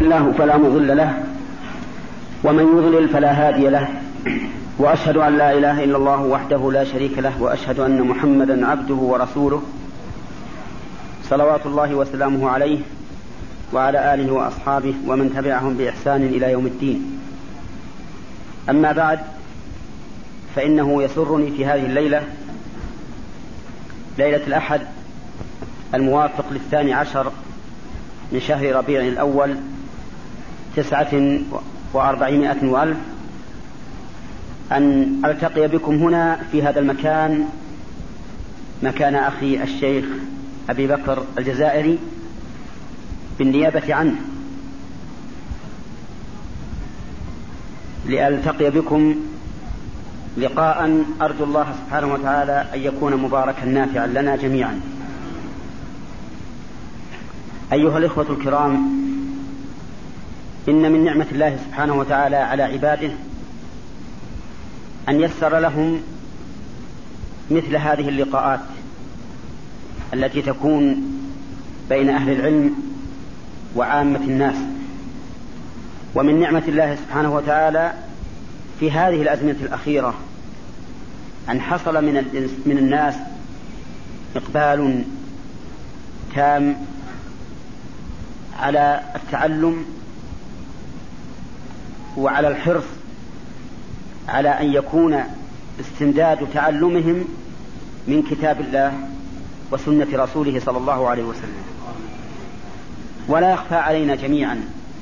الله فلا مضل له ومن يضلل فلا هادي له، وأشهد أن لا إله إلا الله وحده لا شريك له، وأشهد أن محمدا عبده ورسوله صلوات الله وسلامه عليه وعلى آله وأصحابه ومن تبعهم بإحسان إلى يوم الدين. أما بعد، فإنه يسرني في هذه الليلة، ليلة الأحد الموافق 12 من شهر ربيع الأول 49 وألف، أن ألتقي بكم هنا في هذا المكان، مكان أخي الشيخ أبي بكر الجزائري، بالنيابة عنه، لألتقي بكم لقاء أرجو الله سبحانه وتعالى أن يكون مباركا نافعا لنا جميعا. أيها الإخوة الكرام، إن من نعمة الله سبحانه وتعالى على عباده أن يسر لهم مثل هذه اللقاءات التي تكون بين أهل العلم وعامة الناس. ومن نعمة الله سبحانه وتعالى في هذه الأزمنة الأخيرة أن حصل من الناس إقبال تام على التعلم وعلى الحرص على أن يكون استمداد تعلمهم من كتاب الله وسنة رسوله صلى الله عليه وسلم. ولا يخفى علينا جميعا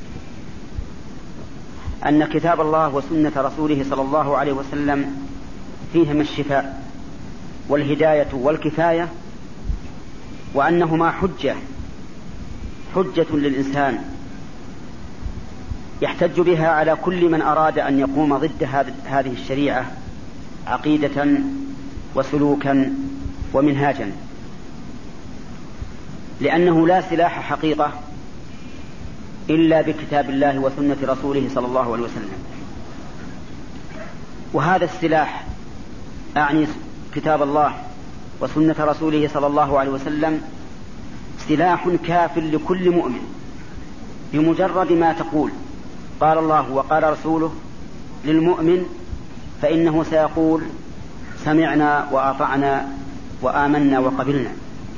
أن كتاب الله وسنة رسوله صلى الله عليه وسلم فيهما الشفاء والهداية والكفاية، وأنهما حجة للإنسان يحتج بها على كل من أراد أن يقوم ضد هذه الشريعة عقيدة وسلوكا ومنهاجا، لأنه لا سلاح حقيقة إلا بكتاب الله وسنة رسوله صلى الله عليه وسلم. وهذا السلاح أعني كتاب الله وسنة رسوله صلى الله عليه وسلم سلاح كاف لكل مؤمن، بمجرد ما تقول قال الله وقال رسوله للمؤمن فإنه سيقول سمعنا وأطعنا وآمنا وقبلنا.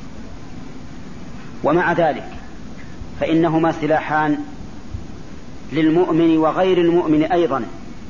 ومع ذلك فإنهما سلاحان للمؤمن وغير المؤمن أيضا،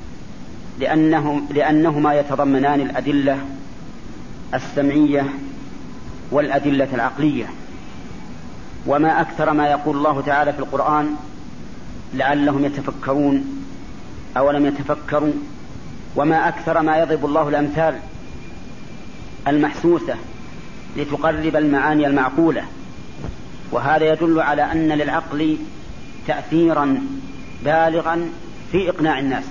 لأنهما يتضمنان الأدلة السمعية والأدلة العقلية. وما أكثر ما يقول الله تعالى في القرآن لعلهم يتفكرون أو لم يتفكروا، وما أكثر ما يضرب الله الأمثال المحسوسة لتقرب المعاني المعقولة. وهذا يدل على أن للعقل تأثيرا بالغا في إقناع الناس.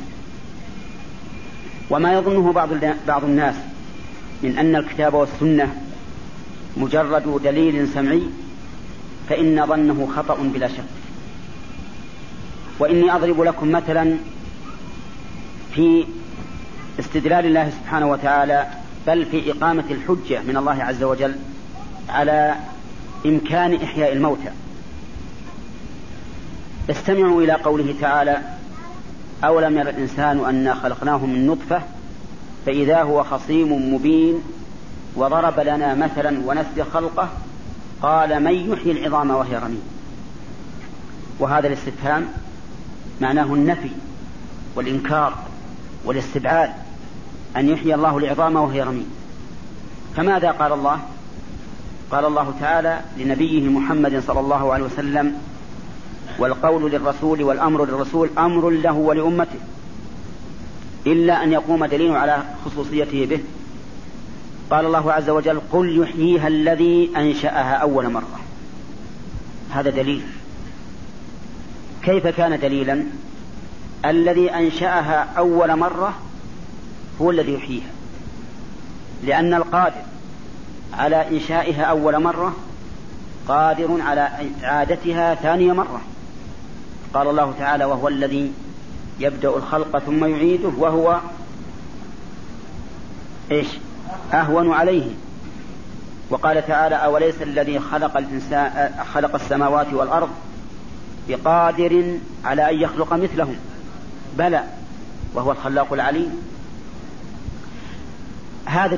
وما يظنه بعض الناس من أن الكتاب والسنة مجرد دليل سمعي فإن ظنه خطأ بلا شك. وإني أضرب لكم مثلا في استدلال الله سبحانه وتعالى، بل في إقامة الحجة من الله عز وجل على إمكان إحياء الموتى. استمعوا إلى قوله تعالى أولم ير الإنسان أنا خلقناه من نطفة فإذا هو خصيم مبين وضرب لنا مثلا ونسي خلقه قال من يحيي العظام وهي رميم. وهذا الاستفهام معناه النفي والإنكار والاستبعاد، أن يحيي الله العظام وهي رميم. فماذا قال الله؟ قال الله تعالى لنبيه محمد صلى الله عليه وسلم: والقول للرسول والأمر للرسول أمر له ولأمته إلا أن يقوم دليل على خصوصيته به. قال الله عز وجل: قل يحييها الذي أنشأها أول مرة. هذا دليل. كيف كان دليلا؟ الذي أنشأها أول مرة هو الذي يحييها، لأن القادر على إنشائها أول مرة قادر على إعادتها ثانية مرة. قال الله تعالى: وهو الذي يبدأ الخلق ثم يعيده وهو أهون عليه. وقال تعالى: أوليس الذي خلق السماوات والأرض بقادر على أن يخلق مثلهم، بلى وهو الخلاق العليم. هذا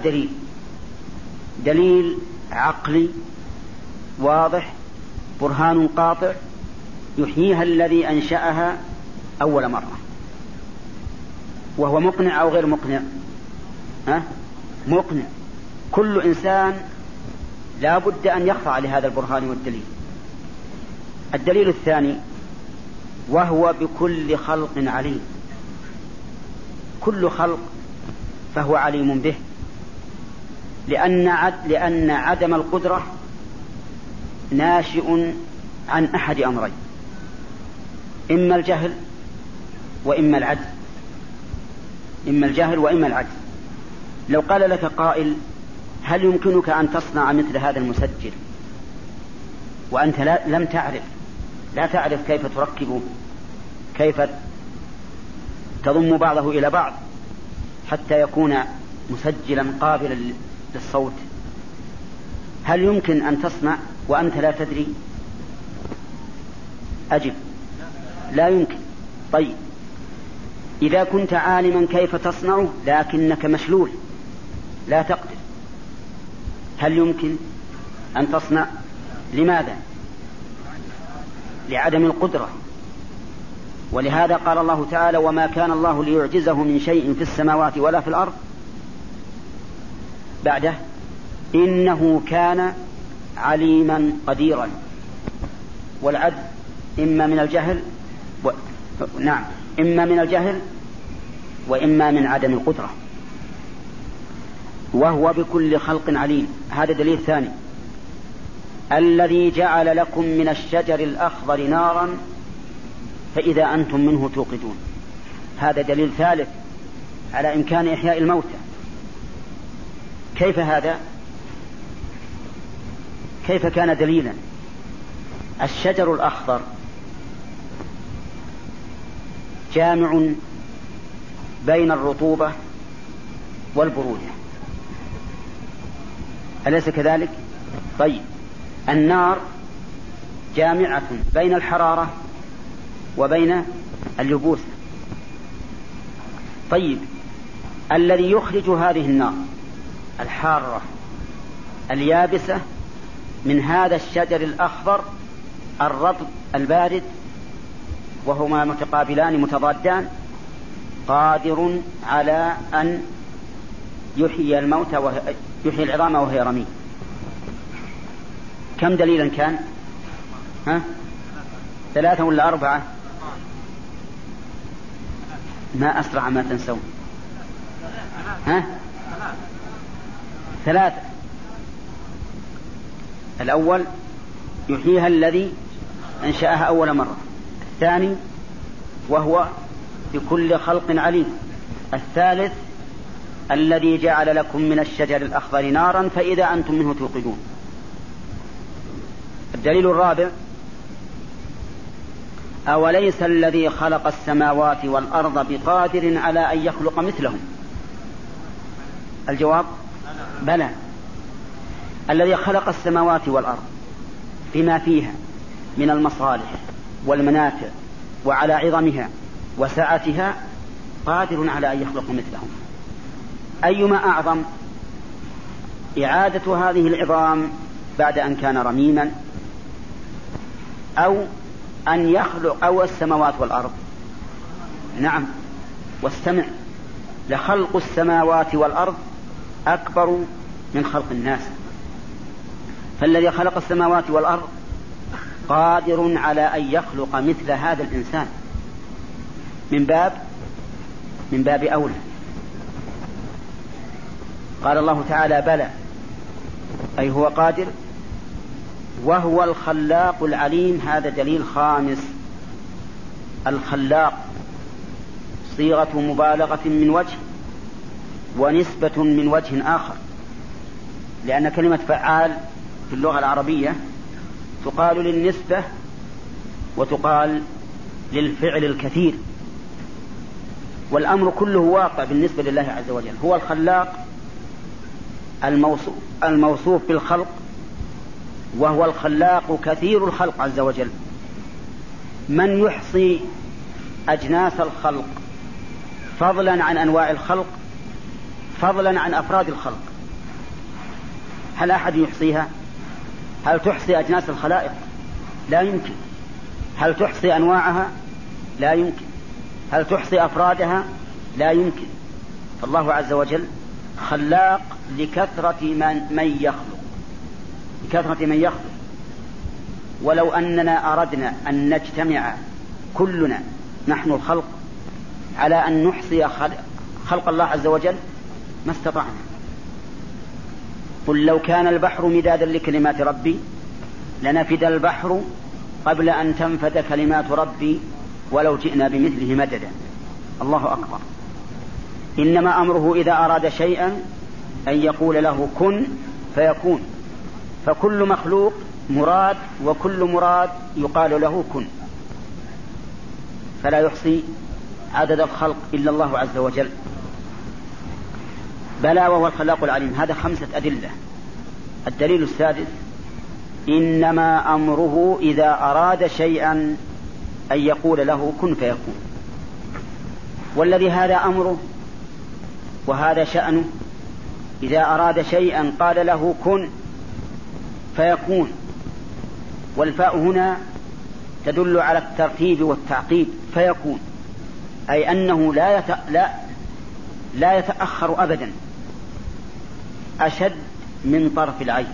دليل عقلي واضح، برهان قاطع يحييها الذي أنشأها أول مرة. وهو مقنع أو غير مقنع؟ مقنع. كل إنسان لا بد أن يخضع لهذا البرهان والدليل. الدليل الثاني: وهو بكل خلق عليم. كل خلق فهو عليم به، لأن عدم القدرة ناشئ عن أحد أمرين: إما الجهل وإما العجز. إما الجهل وإما العجز. لو قال لك قائل: هل يمكنك أن تصنع مثل هذا المسجل وأنت لا تعرف كيف تركبه، كيف تضم بعضه إلى بعض حتى يكون مسجلا قابلا للصوت، هل يمكن أن تصنع وأنت لا تدري؟ أجب: لا يمكن. طيب، إذا كنت عالما كيف تصنعه لكنك مشلول لا تقدر، هل يمكن أن تصنع؟ لماذا؟ لعدم القدرة. ولهذا قال الله تعالى: وما كان الله ليعجزه من شيء في السماوات ولا في الأرض. بعده: إنه كان عليما قديرا. والعجز إما من الجهل إما من الجهل وإما من عدم القدرة. وهو بكل خلق عليم. هذا دليل ثاني: الذي جعل لكم من الشجر الأخضر نارا فإذا أنتم منه توقدون. هذا دليل ثالث على إمكان إحياء الموتى. كيف هذا؟ كيف كان دليلا؟ الشجر الأخضر جامع بين الرطوبة والبرودة، أليس كذلك؟ طيب، النار جامعة بين الحرارة وبين اليبوسة. طيب، الذي يخرج هذه النار الحارة اليابسة من هذا الشجر الأخضر الرطب البارد، وهما متقابلان متضادان، قادر على أن يحيي الموتى يحيي العظام وهي رميم. كم دليلا كان؟ 3 ولا 4؟ ما أسرع ما تنسون. 3. الأول يحييها الذي أنشأها أول مرة. الثاني وهو بكل خلق عليم. الثالث الذي جعل لكم من الشجر الأخضر نارا فإذا أنتم منه توقدون. الدليل الرابع: أوليس الذي خلق السماوات والأرض بقادر على أن يخلق مثلهم؟ الجواب: بلى. الذي خلق السماوات والأرض بما فيها من المصالح والمنافع وعلى عظمها وسعتها قادر على أن يخلق مثلهم. أيما أعظم: إعادة هذه العظام بعد أن كان رميما، أو أن يخلق أو السماوات والأرض؟ نعم، واستمع: لخلق السماوات والأرض أكبر من خلق الناس. فالذي خلق السماوات والأرض قادر على أن يخلق مثل هذا الإنسان من باب أولى. قال الله تعالى: بلى، أي هو قادر. وهو الخلاق العليم. هذا دليل خامس. الخلاق صيغة مبالغة من وجه ونسبة من وجه آخر، لأن كلمة فعال في اللغة العربية تقال للنسبة وتقال للفعل الكثير، والأمر كله واقع بالنسبة لله عز وجل. هو الخلاق الموصوف بالخلق، وهو الخلاق كثير الخلق عز وجل. من يحصي أجناس الخلق فضلا عن أنواع الخلق، فضلا عن أفراد الخلق؟ هل أحد يحصيها؟ هل تحصي أجناس الخلائق؟ لا يمكن. هل تحصي أنواعها؟ لا يمكن. هل تحصي أفرادها؟ لا يمكن. فالله عز وجل خلاق لكثرة من يخلق، لكثرة من يخلق. ولو أننا أردنا أن نجتمع كلنا نحن الخلق على أن نحصي خلق الله عز وجل ما استطعنا. قل لو كان البحر مدادا لكلمات ربي لنفد البحر قبل أن تنفد كلمات ربي ولو جئنا بمثله مددا. الله أكبر. إنما أمره إذا أراد شيئا أن يقول له كن فيكون. فكل مخلوق مراد، وكل مراد يقال له كن. فلا يحصي عدد الخلق إلا الله عز وجل. بلى وهو الخلاق العليم. هذا 5 أدلة. الدليل السادس: إنما أمره إذا أراد شيئا أن يقول له كن فيكون. والذي هذا أمره وهذا شأنه، إذا أراد شيئا قال له كن فيكون. والفاء هنا تدل على الترتيب والتعقيب. فيكون أي أنه لا يتأخر أبدا، أشد من طرف العين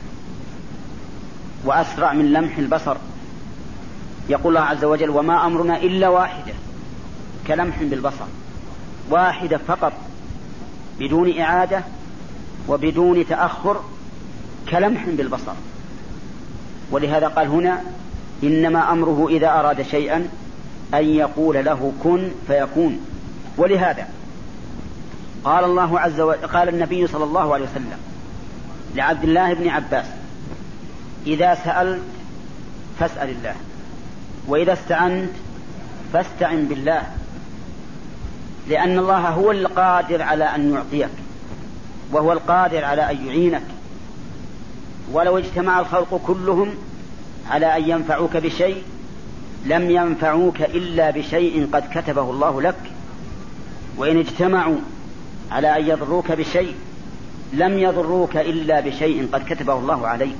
وأسرع من لمح البصر. يقول الله عز وجل: وما أمرنا إلا واحدة كلمح بالبصر. واحدة فقط بدون إعادة وبدون تأخر، كلمح بالبصر. ولهذا قال هنا: إنما أمره إذا أراد شيئا أن يقول له كن فيكون. ولهذا قال الله عز وجل، قال النبي صلى الله عليه وسلم لعبد الله بن عباس: إذا سألت فاسأل الله، وإذا استعنت فاستعن بالله، لأن الله هو القادر على أن يعطيك، وهو القادر على أن يعينك. ولو اجتمع الخلق كلهم على أن ينفعوك بشيء لم ينفعوك إلا بشيء قد كتبه الله لك، وإن اجتمعوا على أن يضروك بشيء لم يضروك إلا بشيء قد كتبه الله عليك.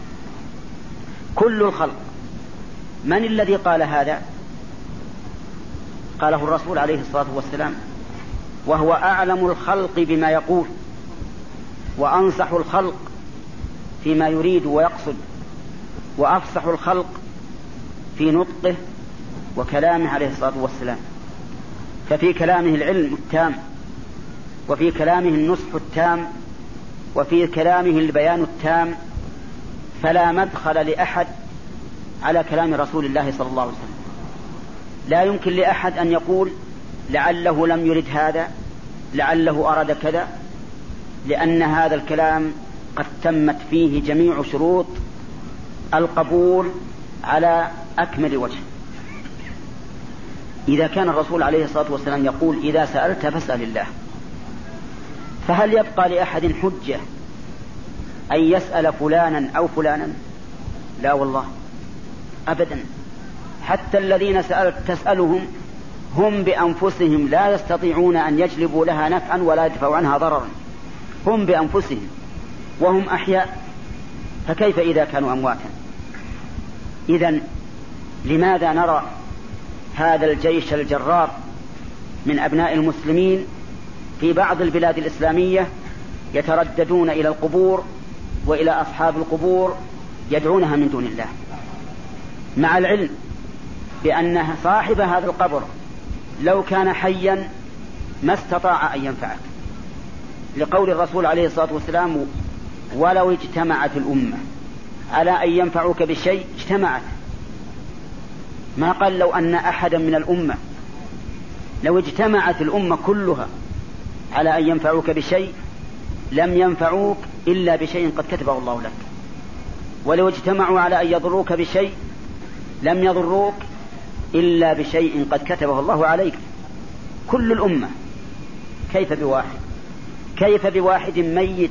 كل الخلق. من الذي قال هذا؟ قاله الرسول عليه الصلاة والسلام، وهو أعلم الخلق بما يقول، وأنصح الخلق فيما يريد ويقصد، وأفصح الخلق في نطقه وكلامه عليه الصلاة والسلام. ففي كلامه العلم التام، وفي كلامه النصح التام، وفي كلامه البيان التام. فلا مدخل لأحد على كلام رسول الله صلى الله عليه وسلم. لا يمكن لأحد أن يقول لعله لم يرد هذا، لعله أراد كذا، لأن هذا الكلام قد تمت فيه جميع شروط القبول على أكمل وجه. إذا كان الرسول عليه الصلاة والسلام يقول: إذا سألت فاسأل الله، فهل يبقى لأحد حجة أن يسأل فلانا أو فلانا؟ لا والله أبدا. حتى الذين تسألهم هم بأنفسهم لا يستطيعون أن يجلبوا لها نفعا ولا يدفعوا عنها ضررا، هم بأنفسهم وهم أحياء، فكيف إذا كانوا أمواتا؟ إذن لماذا نرى هذا الجيش الجرار من أبناء المسلمين في بعض البلاد الإسلامية يترددون إلى القبور وإلى أصحاب القبور يدعونها من دون الله، مع العلم بأن صاحب هذا القبر لو كان حيا ما استطاع أن ينفعك، لقول الرسول عليه الصلاة والسلام: ولو اجتمعت الأمة على أن ينفعوك بشيء اجتمعت. ما قال لو أن أحدا من الأمة، لو اجتمعت الأمة كلها على أن ينفعوك بشيء لم ينفعوك إلا بشيء قد كتبه الله لك، ولو اجتمعوا على أن يضروك بشيء لم يضروك إلا بشيء قد كتبه الله عليك. كل الأمة، كيف بواحد؟ كيف بواحد ميت؟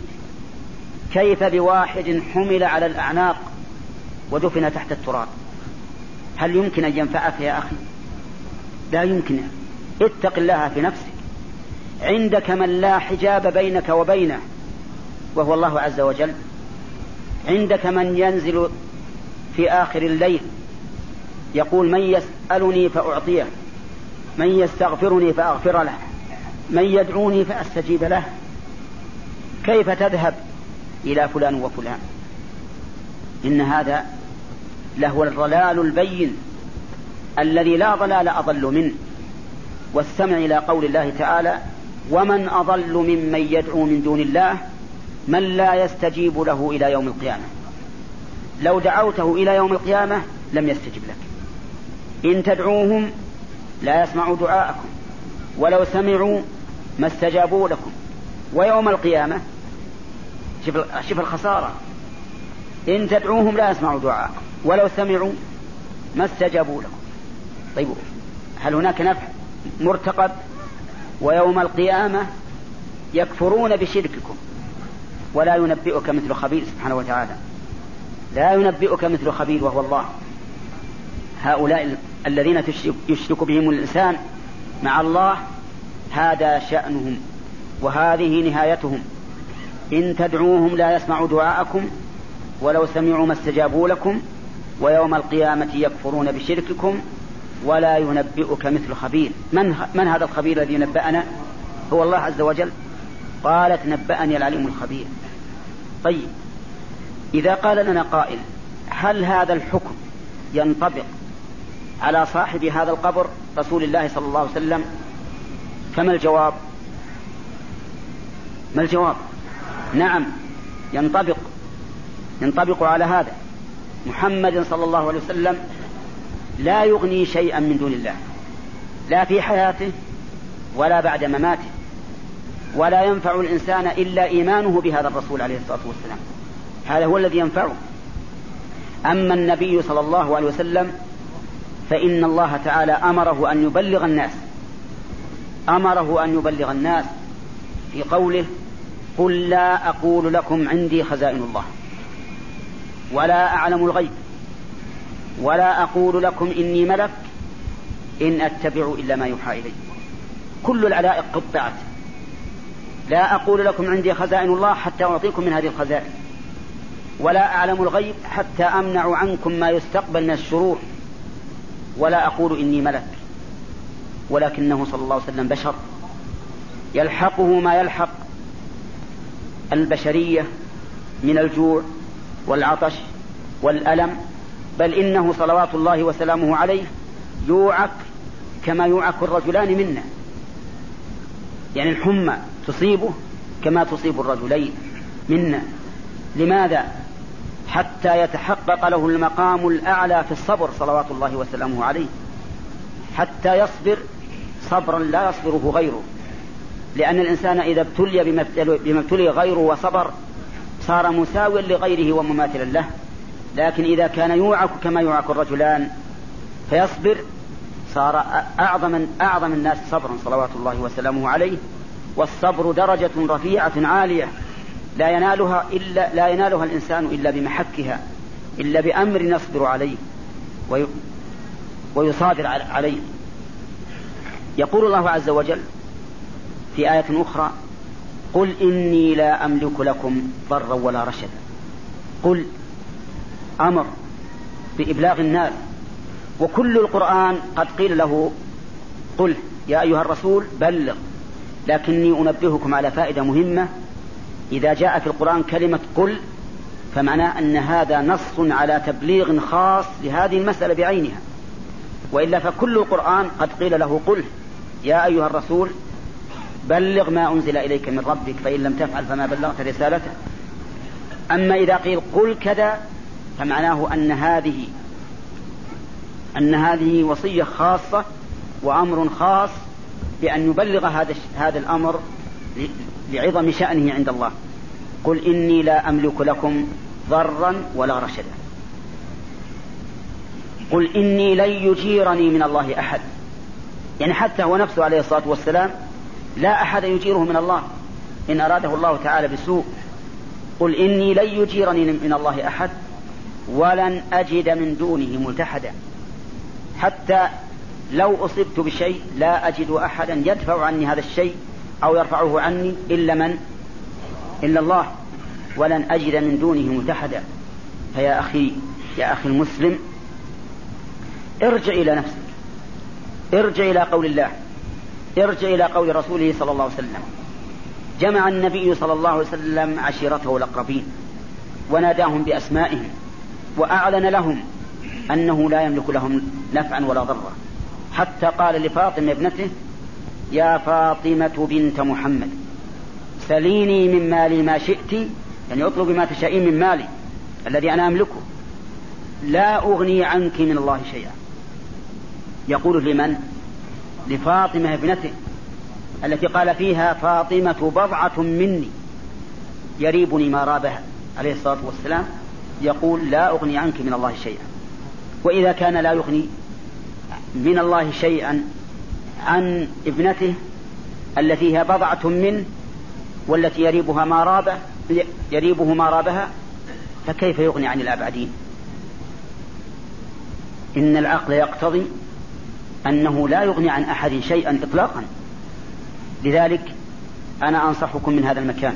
كيف بواحد حمل على الأعناق ودفن تحت التراب؟ هل يمكن أن ينفعك يا أخي؟ لا يمكن. اتق الله في نفسك. عندك من لا حجاب بينك وبينه وهو الله عز وجل. عندك من ينزل في آخر الليل يقول من يسألني فأعطيه، من يستغفرني فأغفر له، من يدعوني فأستجيب له. كيف تذهب إلى فلان وفلان؟ إن هذا لهو الضلال البين الذي لا ضلال أضل منه. واستمع إلى قول الله تعالى ومن أضل ممن يدعو من دون الله من لا يستجيب له إلى يوم القيامة. لو دعوته إلى يوم القيامة لم يستجب لك. إن تدعوهم لا يسمعوا دعاءكم ولو سمعوا ما استجابوا لكم، ويوم القيامة شوف الخسارة. إن تدعوهم لا يسمعوا دعاءكم ولو سمعوا ما استجابوا لكم. طيب هل هناك نفع مرتقب؟ ويوم القيامة يكفرون بشرككم ولا ينبئك مثل خبير سبحانه وتعالى. لا ينبئك مثل خبير وهو الله. هؤلاء الذين يشرك بهم الإنسان مع الله هذا شأنهم وهذه نهايتهم. إن تدعوهم لا يسمعوا دعاءكم ولو سمعوا ما استجابوا لكم ويوم القيامة يكفرون بشرككم ولا ينبئك مثل خبير. من هذا الخبير الذي نبأنا؟ هو الله عز وجل. قالت نبأني العليم الخبير. طيب إذا قال لنا قائل هل هذا الحكم ينطبق على صاحب هذا القبر رسول الله صلى الله عليه وسلم؟ فما الجواب؟ ما الجواب؟ نعم ينطبق على هذا. محمد صلى الله عليه وسلم لا يغني شيئا من دون الله، لا في حياته ولا بعد مماته، ولا ينفع الإنسان إلا إيمانه بهذا الرسول عليه الصلاة والسلام. هذا هو الذي ينفعه. أما النبي صلى الله عليه وسلم فإن الله تعالى أمره أن يبلغ الناس في قوله قل لا أقول لكم عندي خزائن الله ولا أعلم الغيب ولا أقول لكم إني ملك إن أتبع إلا ما يوحى إلي. كل العلائق قطعت. لا أقول لكم عندي خزائن الله حتى أعطيكم من هذه الخزائن، ولا أعلم الغيب حتى أمنع عنكم ما يستقبل من الشرور، ولا أقول إني ملك. ولكنه صلى الله عليه وسلم بشر يلحقه ما يلحق البشرية من الجوع والعطش والألم، بل إنه صلوات الله وسلامه عليه يوعك كما يوعك الرجلان منا. يعني الحمى تصيبه كما تصيب الرجلين منا. لماذا؟ حتى يتحقق له المقام الأعلى في الصبر صلوات الله وسلامه عليه، حتى يصبر صبرا لا يصبره غيره. لأن الإنسان إذا ابتلي بما ابتلي غيره وصبر صار مساويا لغيره ومماثلا له. لكن إذا كان يوعك كما يوعك الرجلان فيصبر صار أعظم الناس صبرا صلوات الله وسلامه عليه. والصبر درجة رفيعة عالية لا ينالها الإنسان إلا بمحكها، إلا بأمر يصبر عليه ويصابر عليه. يقول الله عز وجل في آية أخرى قل إني لا أملك لكم ضرا ولا رشدا. قل أمر بإبلاغ الناس، وكل القرآن قد قيل له قل يا أيها الرسول بلغ. لكني أنبهكم على فائدة مهمة. إذا جاء في القرآن كلمة قل فمعناه أن هذا نص على تبليغ خاص لهذه المسألة بعينها، وإلا فكل القرآن قد قيل له قل يا أيها الرسول بلغ ما أنزل إليك من ربك فإن لم تفعل فما بلغت رسالته. أما إذا قيل قل كذا فمعناه أن هذه وصية خاصة وأمر خاص بأن يبلغ هذا الأمر لعظم شأنه عند الله. قل إني لا أملك لكم ضرا ولا رشدا. قل إني لن يجيرني من الله أحد. يعني حتى هو نفسه عليه الصلاة والسلام لا أحد يجيره من الله إن أراده الله تعالى بسوء. قل إني لن يجيرني من الله أحد ولن أجد من دونه ملتحدا. حتى لو أصبت بشيء لا أجد أحدا يدفع عني هذا الشيء أو يرفعه عني إلا الله، ولن أجد من دونه متحدا. فيا أخي، يا أخي المسلم، ارجع إلى نفسك، ارجع إلى قول الله، ارجع إلى قول رسوله صلى الله عليه وسلم. جمع النبي صلى الله عليه وسلم عشيرته الأقربين وناداهم بأسمائهم وأعلن لهم أنه لا يملك لهم نفعا ولا ضرا، حتى قال لفاطمة ابنته: يا فاطمة بنت محمد سليني من مالي ما شئت، يعني اطلب ما تشائين من مالي الذي أنا أملكه، لا أغني عنك من الله شيئا. يقول لمن؟ لفاطمة ابنته التي قال فيها: فاطمة بضعة مني يريبني ما رابها عليه الصلاة والسلام. يقول: لا أغني عنك من الله شيئا. وإذا كان لا يغني من الله شيئا عن ابنته التي هي بضعة منه والتي يريبه ما رابها، فكيف يغني عن الأبعدين؟ إن العقل يقتضي أنه لا يغني عن أحد شيئا إطلاقا. لذلك أنا أنصحكم من هذا المكان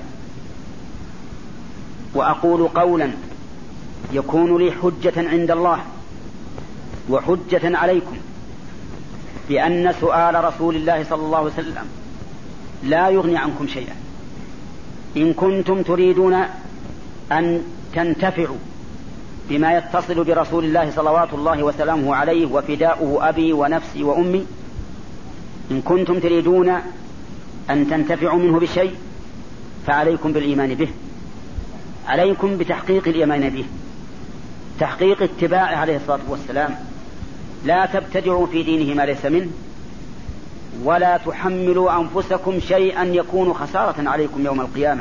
وأقول قولا يكون لي حجة عند الله وحجة عليكم، بأن سؤال رسول الله صلى الله عليه وسلم لا يغني عنكم شيئا. إن كنتم تريدون أن تنتفعوا بما يتصل برسول الله صلوات الله وسلامه عليه وفداؤه أبي ونفسي وأمي، إن كنتم تريدون أن تنتفعوا منه بشيء فعليكم بالإيمان به، عليكم بتحقيق الإيمان به، تحقيق اتباعه عليه الصلاة والسلام. لا تبتدعوا في دينه ما ليس منه، ولا تحملوا أنفسكم شيئا يكون خسارة عليكم يوم القيامة.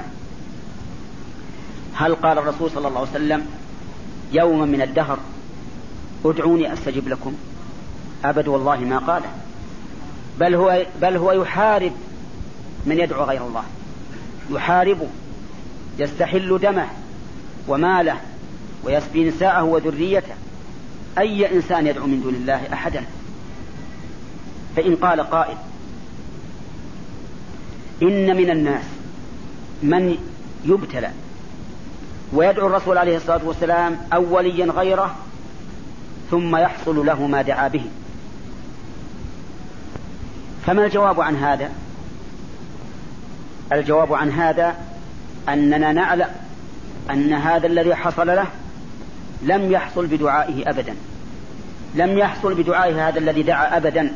هل قال الرسول صلى الله عليه وسلم يوما من الدهر: ادعوني أستجب لكم؟ أبد والله ما قاله، بل هو يحارب من يدعو غير الله، يحاربه، يستحل دمه وماله ويسبي نساءه وذريته. أي إنسان يدعو من دون الله أحدا؟ فإن قال قائل: إن من الناس من يبتلى ويدعو الرسول عليه الصلاة والسلام أوليا غيره ثم يحصل له ما دعا به، فما الجواب عن هذا؟ الجواب عن هذا أننا نعلم أن هذا الذي حصل له لم يحصل بدعائه أبدا، لم يحصل بدعائه هذا الذي دعا أبدا.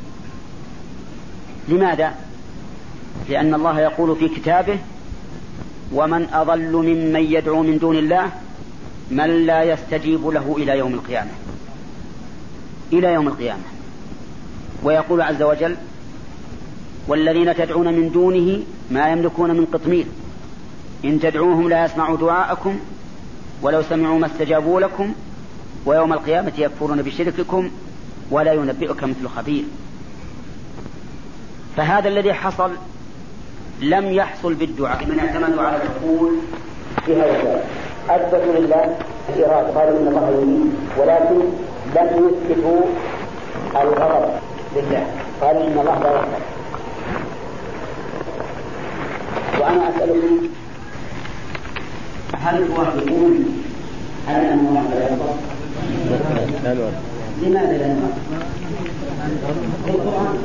لماذا؟ لأن الله يقول في كتابه: ومن أضل ممن يدعو من دون الله من لا يستجيب له إلى يوم القيامة، إلى يوم القيامة. ويقول عز وجل: والذين تدعون من دونه ما يملكون من قطمير إن تدعوهم لا يسمعوا دعاءكم ولو سمعوا ما استجابوا لكم ويوم القيامة يكفرون بشرككم ولا ينبئك مثل خبير. فهذا الذي حصل لم يحصل بالدعاء. من اعتمدوا على العقول في هذا الباب أثبتوا لله الإرادة، قالوا إن الله يريد، ولكن لم يثبتوا الغضب لله، قالوا إن الله لا يغضب. وأنا أسألكم: هل هو يقول أن الله لا يغضب؟ لماذا لا يغضب؟ القرآن: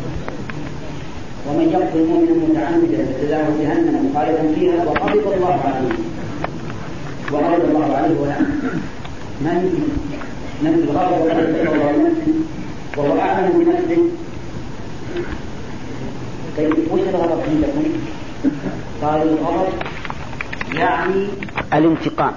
ومن يقتل مؤمنا متعمدا فجزاؤه جهنم خالدا فيها وغضب الله عليه ولعنه. من الغضب وهو أعلم بنفسه. طيب وش الغضب عندكم؟ قالوا الغضب يعني الانتقام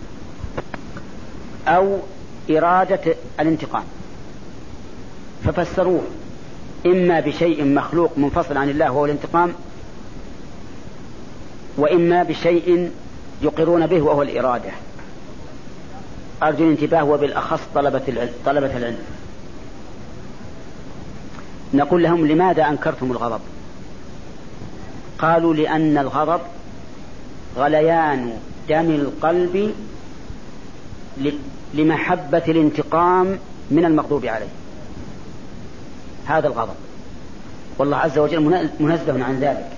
أو إرادة الانتقام، ففسروه إما بشيء مخلوق منفصل عن الله وهو الانتقام، وإما بشيء يقرون به وهو الإرادة. أرجو الانتباه، وبالأخص طلبة العلم. نقول لهم: لماذا أنكرتم الغضب؟ قالوا: لأن الغضب غليان دم القلب لمحبة الانتقام من المغضوب عليه. هذا الغضب، والله عز وجل منزه عن ذلك.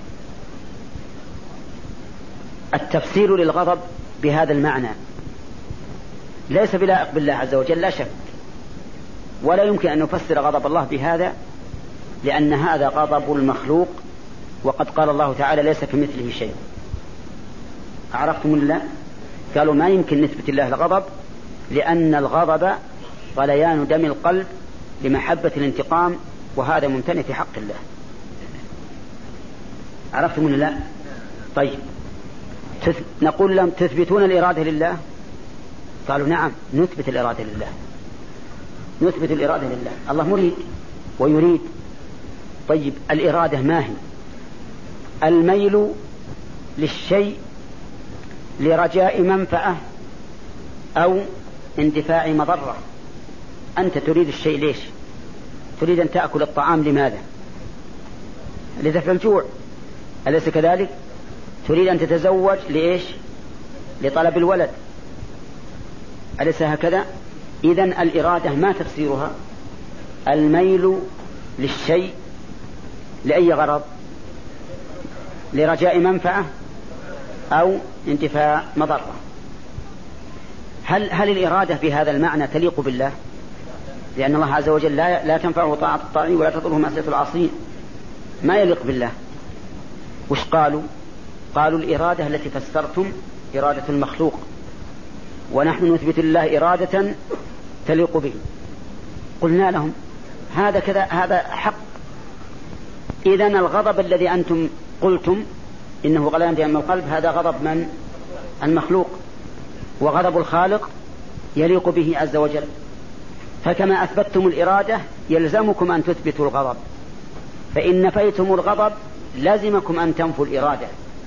التفسير للغضب بهذا المعنى ليس بلائق بالله عز وجل لا شك، ولا يمكن أن نفسر غضب الله بهذا، لأن هذا غضب المخلوق، وقد قال الله تعالى ليس كمثله شيء. عرفتم الله؟ قالوا ما يمكن نثبت الله الغضب، لأن الغضب غليان دم القلب لمحبة الانتقام، وهذا ممتنع في حق الله. عرفتم الله؟ طيب نقول لهم تثبتون الإرادة لله؟ قالوا نعم نثبت الإرادة لله، نثبت الإرادة لله. الله مريد ويريد. طيب الإرادة ما هي؟ الميل للشيء لرجاء منفعة أو اندفاع مضرة. أنت تريد الشيء ليش؟ تريد أن تأكل الطعام لماذا؟ لدفع الجوع، أليس كذلك؟ تريد أن تتزوج لإيش؟ لطلب الولد، أليس هكذا؟ إذن الإرادة ما تفسيرها؟ الميل للشيء لأي غرض؟ لرجاء منفعة أو انتفاع مضرة. هل الإرادة بهذا المعنى تليق بالله؟ لأن الله عز وجل لا تنفعه طاعة الطاعين ولا تضره معصية العاصين، ما يليق بالله. وش قالوا؟ قالوا الإرادة التي فسرتم إرادة المخلوق، ونحن نثبت الله إرادة تليق به. قلنا لهم هذا كذا، هذا حق. إذن الغضب الذي أنتم قلتم إنه غليان دم القلب هذا غضب من؟ المخلوق، وغضب الخالق يليق به عز وجل. فكما أثبتتم الإرادة يلزمكم أن تثبتوا الغضب، فإن نفيتم الغضب لازمكم أن تنفوا الإرادة.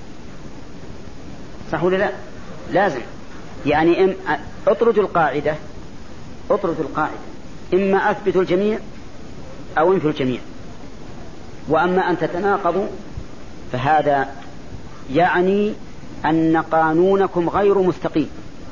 صح ولا لا؟ لازم. يعني اطردوا القاعدة، إما أثبتوا الجميع أو انفوا الجميع. وأما أن تتناقضوا فهذا يعني أن قانونكم غير مستقيم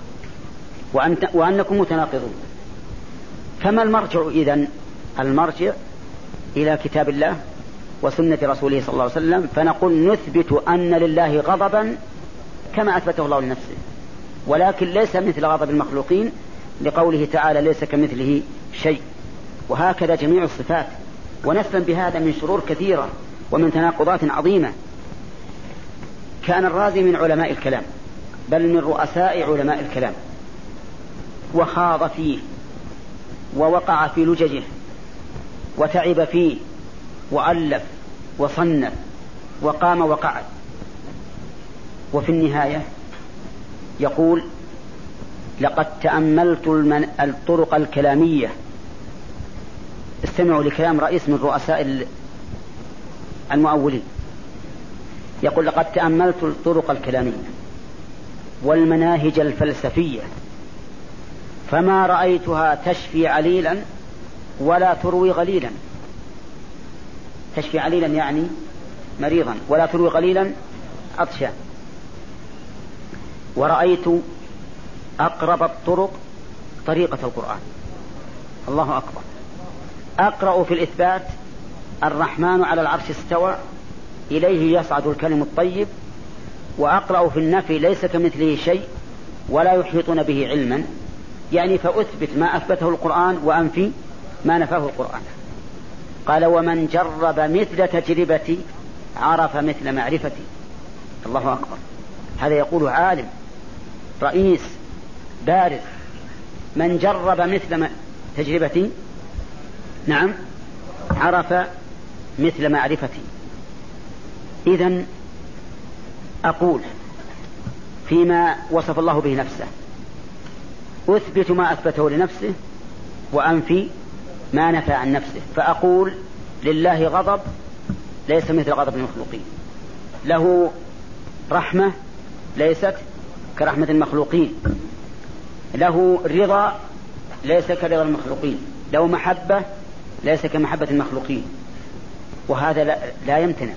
وأنكم متناقضون. فما المرجع إذن؟ المرجع إلى كتاب الله وسنة رسوله صلى الله عليه وسلم، فنقول نثبت أن لله غضبا كما أثبته الله لنفسه، ولكن ليس مثل غضب المخلوقين، لقوله تعالى ليس كمثله شيء. وهكذا جميع الصفات، ونسلم بهذا من شرور كثيرة ومن تناقضات عظيمة. كان الرازي من علماء الكلام، بل من رؤساء علماء الكلام، وخاض فيه ووقع في لججه وتعب فيه وألف وصنف وقام وقعد. وفي النهاية يقول لقد تأملت الطرق الكلامية. استمعوا لكلام رئيس من رؤساء المؤولين، يقول لقد تأملت الطرق الكلامية والمناهج الفلسفية فما رأيتها تشفي عليلا ولا تروي غليلا. تشفي عليلا يعني مريضا، ولا تروي غليلا عطشا. ورأيت أقرب الطرق طريقة القرآن. الله أكبر. أقرأ في الإثبات الرحمن على العرش استوى إليه يصعد الكلم الطيب، وأقرأ في النفي ليس كمثله شيء ولا يحيطون به علما، يعني فأثبت ما أثبته القرآن وأنفي ما نفاه القرآن. قال ومن جرب مثل تجربتي عرف مثل معرفتي. الله أكبر. هذا يقول عالم رئيس بارز. من جرب مثل تجربتي نعم عرف مثل معرفتي. إذن أقول فيما وصف الله به نفسه أثبت ما أثبته لنفسه وأنفي ما نفى عن نفسه. فأقول لله غضب ليس مثل غضب المخلوقين، له رحمة ليست كرحمة المخلوقين، له رضا ليس كرضا المخلوقين، له محبة ليس كمحبة المخلوقين. وهذا لا يمتنع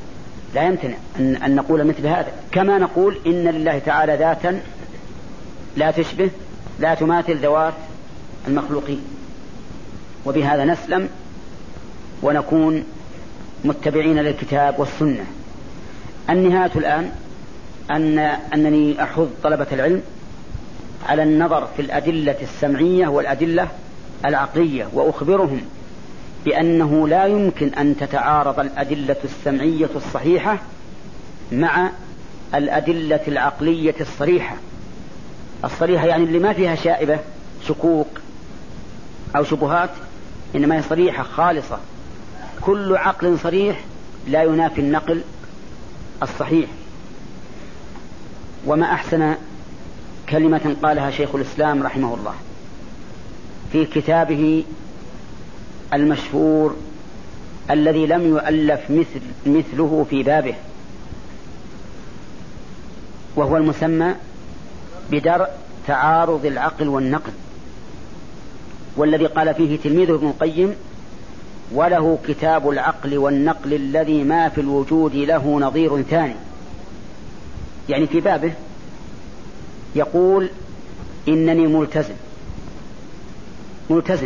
أن نقول مثل هذا. كما نقول إن لله تعالى ذاتا لا تشبه لا تماثل ذوات المخلوقين. وبهذا نسلم ونكون متبعين للكتاب والسنة. النهاية الآن أنني أحض طلبة العلم على النظر في الأدلة السمعية والأدلة العقلية، وأخبرهم بأنه لا يمكن أن تتعارض الأدلة السمعية الصحيحة مع الأدلة العقلية الصريحة يعني اللي ما فيها شائبة شكوك أو شبهات، إنما هي صريحة خالصة. كل عقل صريح لا ينافي النقل الصحيح. وما أحسن كلمة قالها شيخ الإسلام رحمه الله في كتابه المشهور الذي لم يؤلف مثله في بابه، وهو المسمى بدرء تعارض العقل والنقل، والذي قال فيه تلميذه ابن القيم: وله كتاب العقل والنقل الذي ما في الوجود له نظير ثاني. يعني في بابه يقول: إنني ملتزم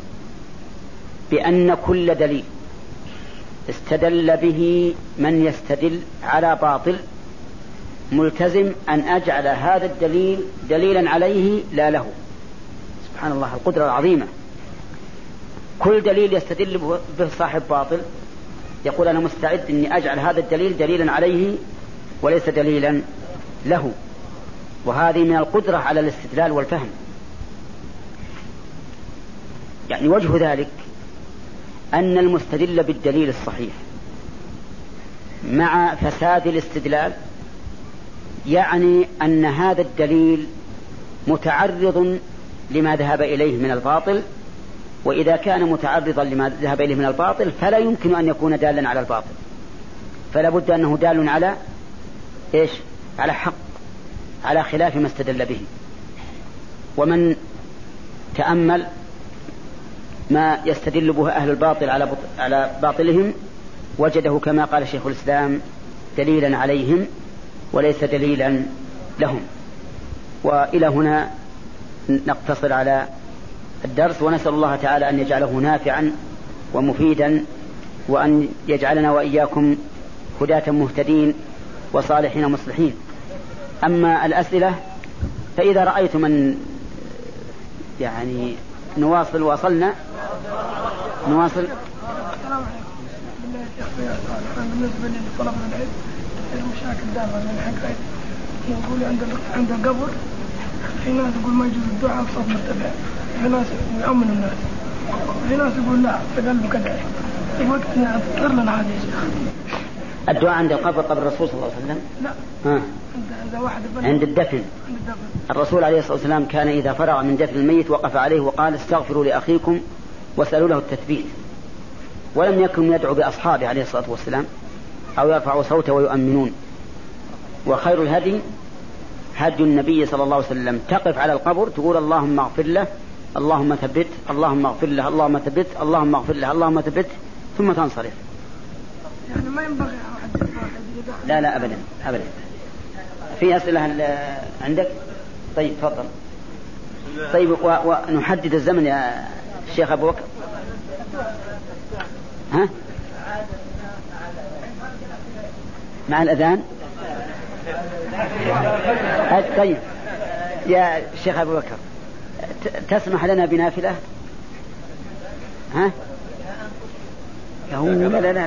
بأن كل دليل استدل به من يستدل على باطل ملتزم أن أجعل هذا الدليل دليلا عليه لا له. سبحان الله، القدرة العظيمة. كل دليل يستدل به صاحب باطل يقول: أنا مستعد أني أجعل هذا الدليل دليلا عليه وليس دليلا له. وهذه من القدرة على الاستدلال والفهم. يعني وجه ذلك أن المستدل بالدليل الصحيح مع فساد الاستدلال يعني أن هذا الدليل متعرض لما ذهب إليه من الباطل، وإذا كان متعرضا لما ذهب إليه من الباطل فلا يمكن أن يكون دالا على الباطل، فلا بد أنه دال على إيش؟ على حق، على خلاف ما استدل به. ومن تأمل ما يستدل به أهل الباطل على باطلهم وجده كما قال شيخ الإسلام دليلا عليهم وليس دليلا لهم. وإلى هنا نقتصر على الدرس، ونسأل الله تعالى أن يجعله نافعا ومفيدا، وأن يجعلنا وإياكم هداة مهتدين وصالحين مصلحين. أما الأسئلة فإذا رأيتم أن يعني نواصل واصلنا نواصل. بالنسبة لطلب العلم المشاكل دائما من حق يقول عند القبر في ناس يقول ما يجوز الدعاء بصوت مرتفع، في ناس يؤمن الناس، في ناس يقول لا تقلب كذا. وقت تذكر لنا هذه يا شيخ الدعاء عند القبر قبر الرسول صلى الله عليه وسلم؟ لا عند الدفن. الرسول عليه الصلاة والسلام كان إذا فرغ من دفن الميت وقف عليه وقال: استغفروا لأخيكم واسألوا له التثبيت. ولم يكن يدعو بأصحابه عليه الصلاة والسلام أو يرفع صوته ويؤمنون. وخير الهدي هدي النبي صلى الله عليه وسلم، تقف على القبر تقول: اللهم اغفر له، اللهم ثبت، اللهم اغفر له، اللهم ثبت، اللهم اغفر له، اللهم ثبت، ثم تنصرف. يعني ما ينبغي لا أبدا. في أسئلة عندك؟ طيب تفضل. طيب ونحدد الزمن يا شيخ أبو بكر. ها؟ مع الأذان؟ طيب يا شيخ أبو بكر تسمح لنا بنافلة؟ ها؟ لا.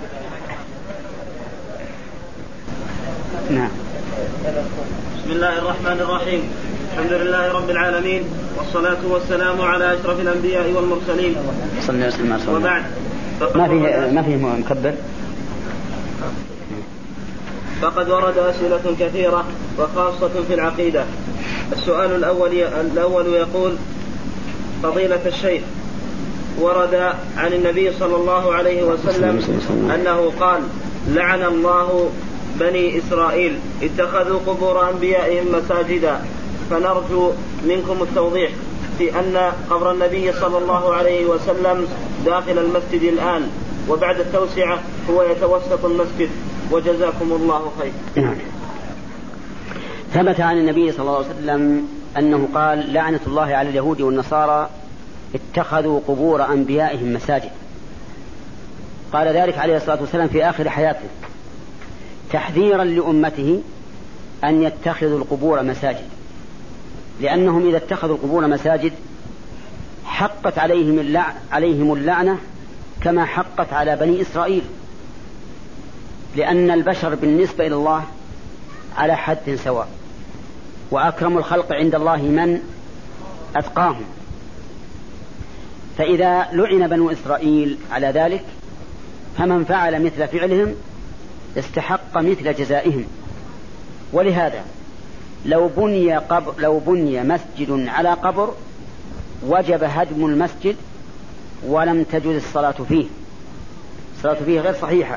نعم. بسم الله الرحمن الرحيم. الحمد لله رب العالمين، والصلاة والسلام على أشرف الأنبياء والمرسلين. صلى الله عليه وسلم. وبعد، ما فيه مكبر. فقد ورد أسئلة كثيرة وخاصة في العقيدة. السؤال الأول يقول: فضيلة الشيخ، ورد عن النبي صلى الله عليه وسلم أنه قال: لعن الله بني إسرائيل اتخذوا قبور أنبيائهم مساجدا. فنرجو منكم التوضيح في أن قبر النبي صلى الله عليه وسلم داخل المسجد الآن، وبعد التوسعة هو يتوسط المسجد، وجزاكم الله خير. ثبت عن النبي صلى الله عليه وسلم أنه قال: لعنة الله على اليهود والنصارى اتخذوا قبور أنبيائهم مساجد. قال ذلك عليه الصلاة والسلام في آخر حياته تحذيرا لأمته أن يتخذوا القبور مساجد، لأنهم إذا اتخذوا القبور مساجد حقت عليهم اللعنة كما حقت على بني إسرائيل، لأن البشر بالنسبة إلى الله على حد سواء، وأكرم الخلق عند الله من أتقاهم. فإذا لعن بنو إسرائيل على ذلك فمن فعل مثل فعلهم استحق مثل جزائهم. ولهذا لو بني مسجد على قبر وجب هدم المسجد ولم تجوز الصلاة فيه، الصلاة فيه غير صحيحة.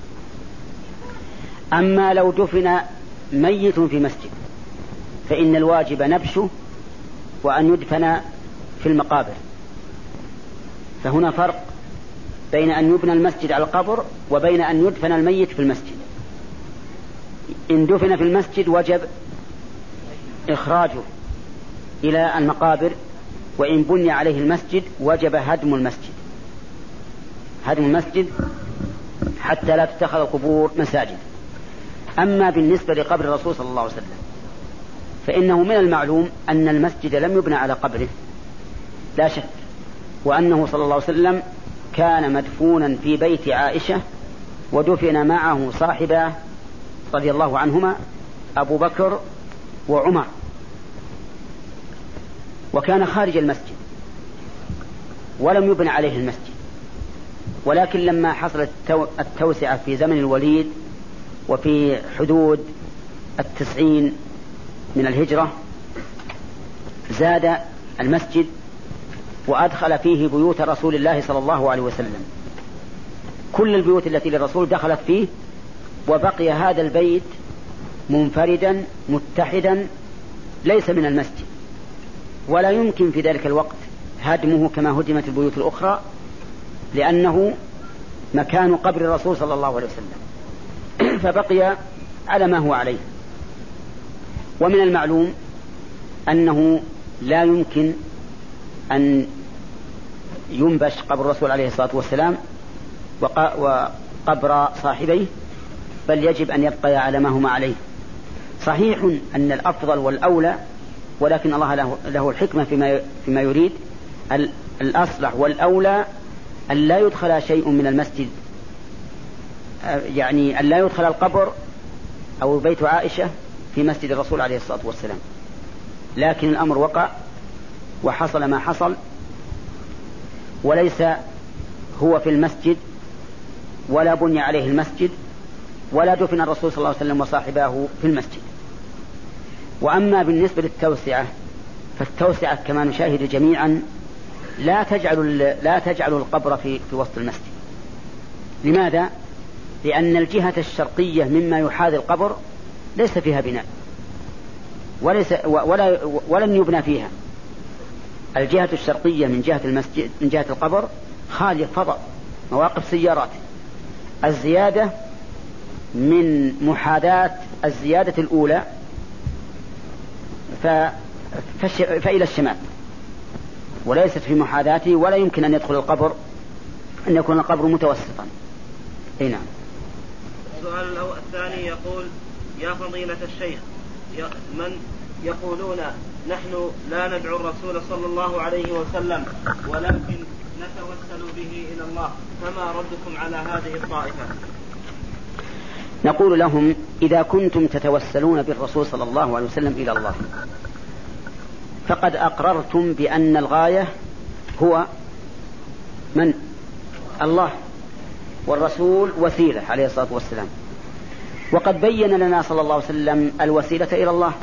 أما لو دفن ميت في مسجد فإن الواجب نبشه وأن يدفن في المقابر. فهنا فرق بين أن يبنى المسجد على القبر وبين أن يدفن الميت في المسجد. إن دفن في المسجد وجب إخراجه إلى المقابر، وإن بني عليه المسجد وجب هدم المسجد حتى لا تتخذ القبور مساجد. أما بالنسبة لقبر الرسول صلى الله عليه وسلم فإنه من المعلوم أن المسجد لم يبنى على قبره لا شك، وأنه صلى الله عليه وسلم كان مدفونا في بيت عائشة ودفن معه صاحباه رضي الله عنهما أبو بكر وعمر، وكان خارج المسجد ولم يبنى عليه المسجد. ولكن لما حصلت التوسعة في زمن الوليد وفي حدود 90 من الهجرة زاد المسجد وأدخل فيه بيوت رسول الله صلى الله عليه وسلم، كل البيوت التي للرسول دخلت فيه، وبقي هذا البيت منفردا متحدا ليس من المسجد، ولا يمكن في ذلك الوقت هدمه كما هدمت البيوت الأخرى، لأنه مكان قبر الرسول صلى الله عليه وسلم، فبقي على ما هو عليه. ومن المعلوم أنه لا يمكن أن ينبش قبر الرسول عليه الصلاة والسلام وقبر صاحبيه، بل يجب أن يبقى على ما هما عليه. صحيح أن الأفضل والأولى، ولكن الله له الحكمة فيما يريد، الأصلح والأولى أن لا يدخل شيء من المسجد، يعني أن لا يدخل القبر أو بيت عائشة في مسجد الرسول عليه الصلاة والسلام. لكن الأمر وقع وحصل ما حصل، وليس هو في المسجد ولا بني عليه المسجد ولا دفن الرسول صلى الله عليه وسلم وصاحباه في المسجد. وأما بالنسبة للتوسعة فالتوسعة كما نشاهد جميعا لا تجعل القبر في وسط المسجد. لماذا؟ لأن الجهة الشرقية مما يحاذي القبر ليس فيها بناء ولن يبنى فيها. الجهة الشرقية من جهة المسجد من جهة القبر خالية فضاء، مواقف سيارات. الزيادة من محاذاة الزيادة الأولى فإلى الشمال، وليست في محاذاته، ولا يمكن أن يدخل القبر أن يكون القبر متوسطا. نعم. السؤال الثاني يقول: يا فضيلة الشيخ، من يقولون نحن لا ندعو الرسول صلى الله عليه وسلم ولكن نتوسل به إلى الله، فما ردكم على هذه الطائفة؟ نقول لهم: إذا كنتم تتوسلون بالرسول صلى الله عليه وسلم إلى الله فقد أقررتم بأن الغاية هو من؟ الله، والرسول وسيلة عليه الصلاة والسلام. وقد بين لنا صلى الله عليه وسلم الوسيلة إلى الله،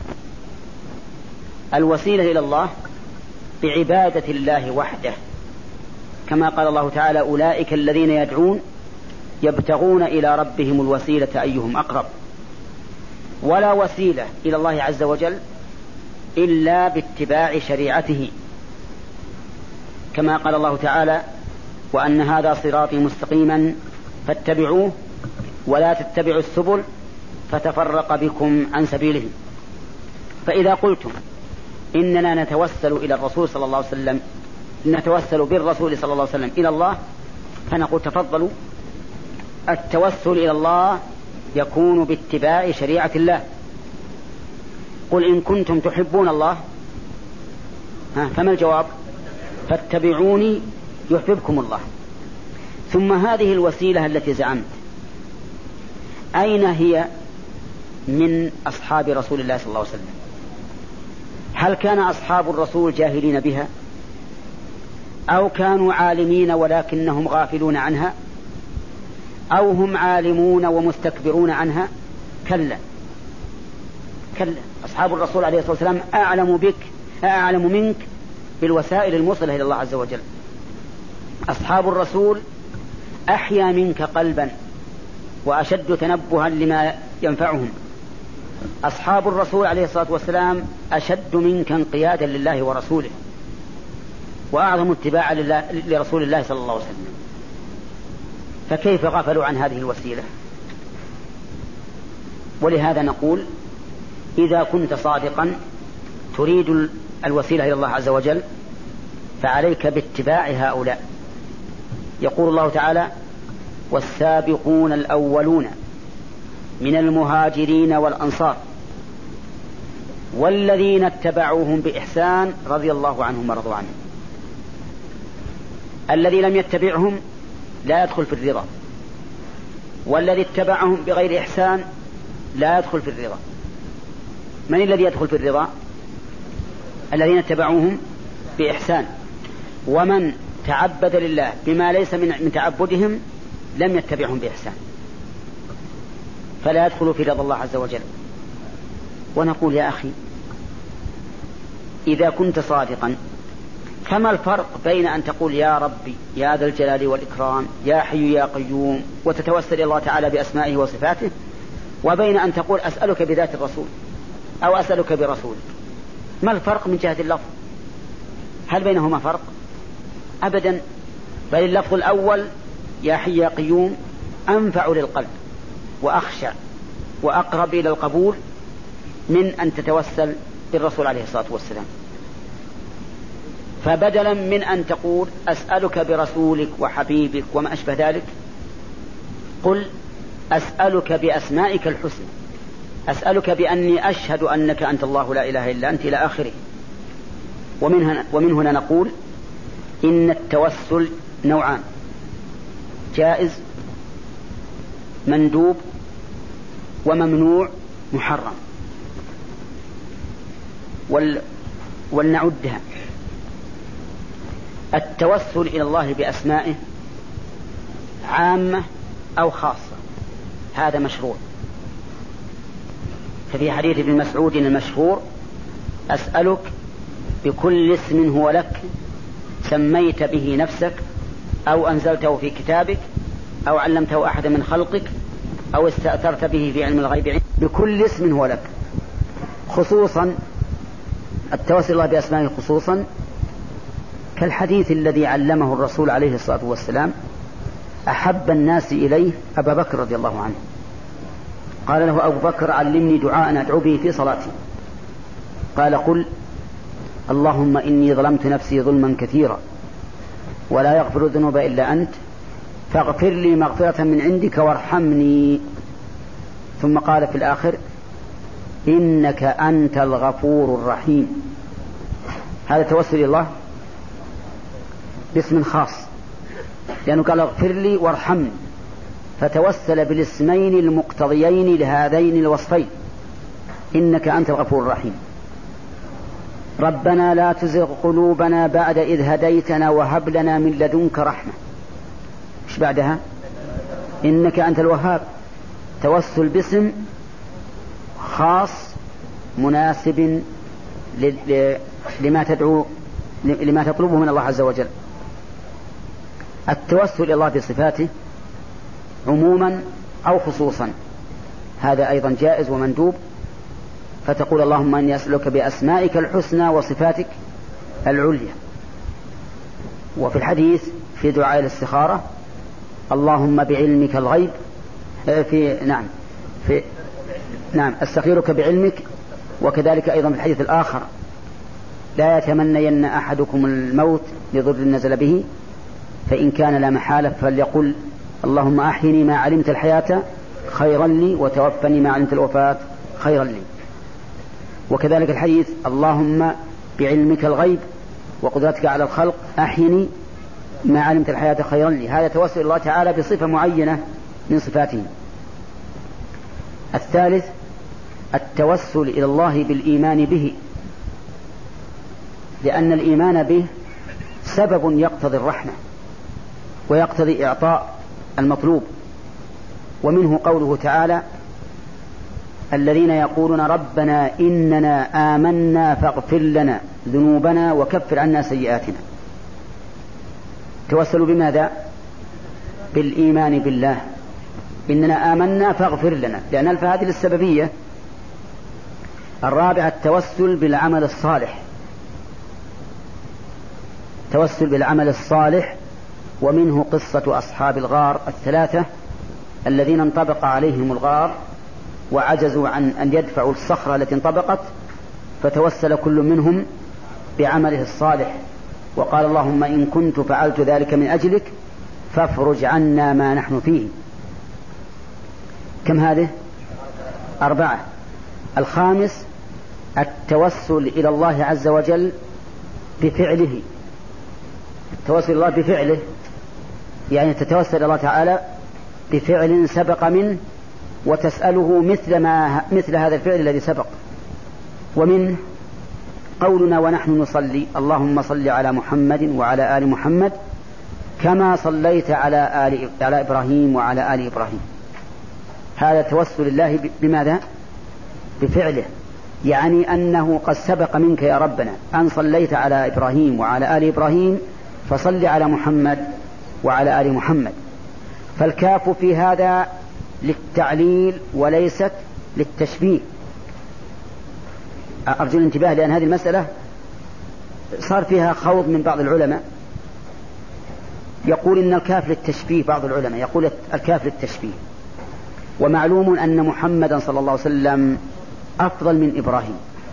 الوسيلة إلى الله بعبادة الله وحده، كما قال الله تعالى: أولئك الذين يدعون يبتغون إلى ربهم الوسيلة أيهم أقرب. ولا وسيلة إلى الله عز وجل إلا باتباع شريعته، كما قال الله تعالى: وأن هذا صراطي مستقيما فاتبعوه ولا تتبعوا السبل فتفرق بكم عن سبيله. فإذا قلتم إننا نتوسل إلى الرسول صلى الله عليه وسلم، نتوسل بالرسول صلى الله عليه وسلم إلى الله، فنقول: تفضلوا التوسل إلى الله يكون باتباع شريعة الله. قل إن كنتم تحبون الله فما الجواب؟ فاتبعوني يحببكم الله. ثم هذه الوسيلة التي زعمت أين هي من أصحاب رسول الله صلى الله عليه وسلم؟ هل كان أصحاب الرسول جاهلين بها أو كانوا عالمين ولكنهم غافلون عنها أو هم عالمون ومستكبرون عنها؟ كلا أصحاب الرسول عليه الصلاة والسلام أعلم منك بالوسائل الموصلة إلى الله عز وجل. أصحاب الرسول أحيا منك قلبا وأشد تنبها لما ينفعهم. أصحاب الرسول عليه الصلاة والسلام أشد منك انقيادا لله ورسوله وأعظم اتباعا لرسول الله صلى الله عليه وسلم. فكيف غفلوا عن هذه الوسيلة؟ ولهذا نقول إذا كنت صادقا تريد الوسيلة إلى الله عز وجل فعليك باتباع هؤلاء. يقول الله تعالى: والسابقون الأولون من المهاجرين والأنصار والذين اتبعوهم بإحسان رضي الله عنهم ورضوا عنه. الذي لم يتبعهم لا يدخل في الرضا، والذي اتبعهم بغير إحسان لا يدخل في الرضا. من الذي يدخل في الرضا؟ الذين اتبعوهم بإحسان. ومن تعبد لله بما ليس من تعبدهم لم يتبعهم بإحسان فلا يدخل في رضا الله عز وجل. ونقول يا أخي إذا كنت صادقا فما الفرق بين أن تقول يا ربي يا ذا الجلال والإكرام يا حي يا قيوم وتتوسل إلى الله تعالى بأسمائه وصفاته، وبين أن تقول أسألك بذات الرسول أو أسألك برسول؟ ما الفرق من جهة اللفظ؟ هل بينهما فرق؟ أبدا، بل اللفظ الأول يا حي يا قيوم أنفع للقلب وأخشع وأقرب إلى القبول من أن تتوسل بالرسول عليه الصلاة والسلام. فبدلا من أن تقول أسألك برسولك وحبيبك وما أشبه ذلك قل أسألك بأسمائك الحسنى، أسألك بأني أشهد أنك أنت الله لا إله إلا أنت إلى آخره. ومن هنا نقول إن التوسل نوعان: جائز مندوب وممنوع محرم. ولنعدها: التوسل إلى الله بأسمائه عامة أو خاصة هذا مشروع. ففي حديث ابن مسعود المشهور: أسألك بكل اسم هو لك سميت به نفسك أو أنزلته في كتابك أو علمته أحد من خلقك أو استأثرت به في علم الغيب، بكل اسم هو لك. خصوصا التوسل الله بأسمائه خصوصا كالحديث الذي علمه الرسول عليه الصلاة والسلام: أحب الناس إليه أبا بكر رضي الله عنه. قال له أبو بكر: علمني دعاء أدعو به في صلاتي. قال: قل اللهم إني ظلمت نفسي ظلما كثيرا ولا يغفر الذنوب إلا أنت فاغفر لي مغفرة من عندك وارحمني. ثم قال في الآخر: إنك أنت الغفور الرحيم. هذا توسل إلى الله باسم خاص، لأنه قال اغفر لي وارحمني، فتوسل بالاسمين المقتضيين لهذين الوصفين: إنك أنت الغفور الرحيم. ربنا لا تزغ قلوبنا بعد إذ هديتنا وهب لنا من لدنك رحمة. إيش بعدها؟ إنك أنت الوهاب. توسل باسم خاص مناسب لما تطلبه من الله عز وجل. التوسل إلى الله بصفاته عموما أو خصوصا هذا أيضا جائز ومندوب، فتقول اللهم إني أسألك بأسمائك الحسنى وصفاتك العليا. وفي الحديث في دعاء الاستخارة: اللهم بعلمك الغيب أستخيرك بعلمك. وكذلك أيضا في الحديث الآخر: لا يتمنين أحدكم الموت لضر نزل به، فإن كان لا محالة فليقل اللهم أحيني ما علمت الحياة خيرا لي وتوفني ما علمت الوفاة خيرا لي. وكذلك الحديث اللهم بعلمك الغيب وقدرتك على الخلق أحيني ما علمت الحياة خيرا لي. هذا توسل الله تعالى بصفة معينة من صفاته. الثالث التوسل إلى الله بالإيمان به، لأن الإيمان به سبب يقتضي الرحمة ويقتضي إعطاء المطلوب. ومنه قوله تعالى الذين يقولون ربنا إننا آمنا فاغفر لنا ذنوبنا وكفر عنا سيئاتنا. توسلوا بماذا؟ بالإيمان بالله، إننا آمنا فاغفر لنا، لأن الفاء هذه للسببية. الرابع التوسل بالعمل الصالح، توسل بالعمل الصالح. ومنه قصة أصحاب الغار الثلاثة الذين انطبق عليهم الغار وعجزوا عن أن يدفعوا الصخرة التي انطبقت، فتوسل كل منهم بعمله الصالح وقال اللهم إن كنت فعلت ذلك من أجلك فافرج عنا ما نحن فيه. كم هذه؟ 4. الخامس التوسل إلى الله عز وجل بفعله، التوسل إلى الله بفعله، يعني تتوسل إلى الله تعالى بفعل سبق منه وتسأله مثل هذا الفعل الذي سبق. ومن قولنا ونحن نصلي اللهم صل على محمد وعلى آل محمد كما صليت على إبراهيم وعلى آل إبراهيم. هذا توسل الله بماذا؟ بفعله، يعني أنه قد سبق منك يا ربنا أن صليت على إبراهيم وعلى آل إبراهيم فصل على محمد وعلى آل محمد. فالكاف في هذا للتعليل وليست للتشبيه. أرجو الانتباه، لأن هذه المسألة صار فيها خوض من بعض العلماء، يقول إن الكاف للتشبيه، بعض العلماء يقول الكاف للتشبيه. ومعلوم أن محمدا صلى الله عليه وسلم أفضل من إبراهيم،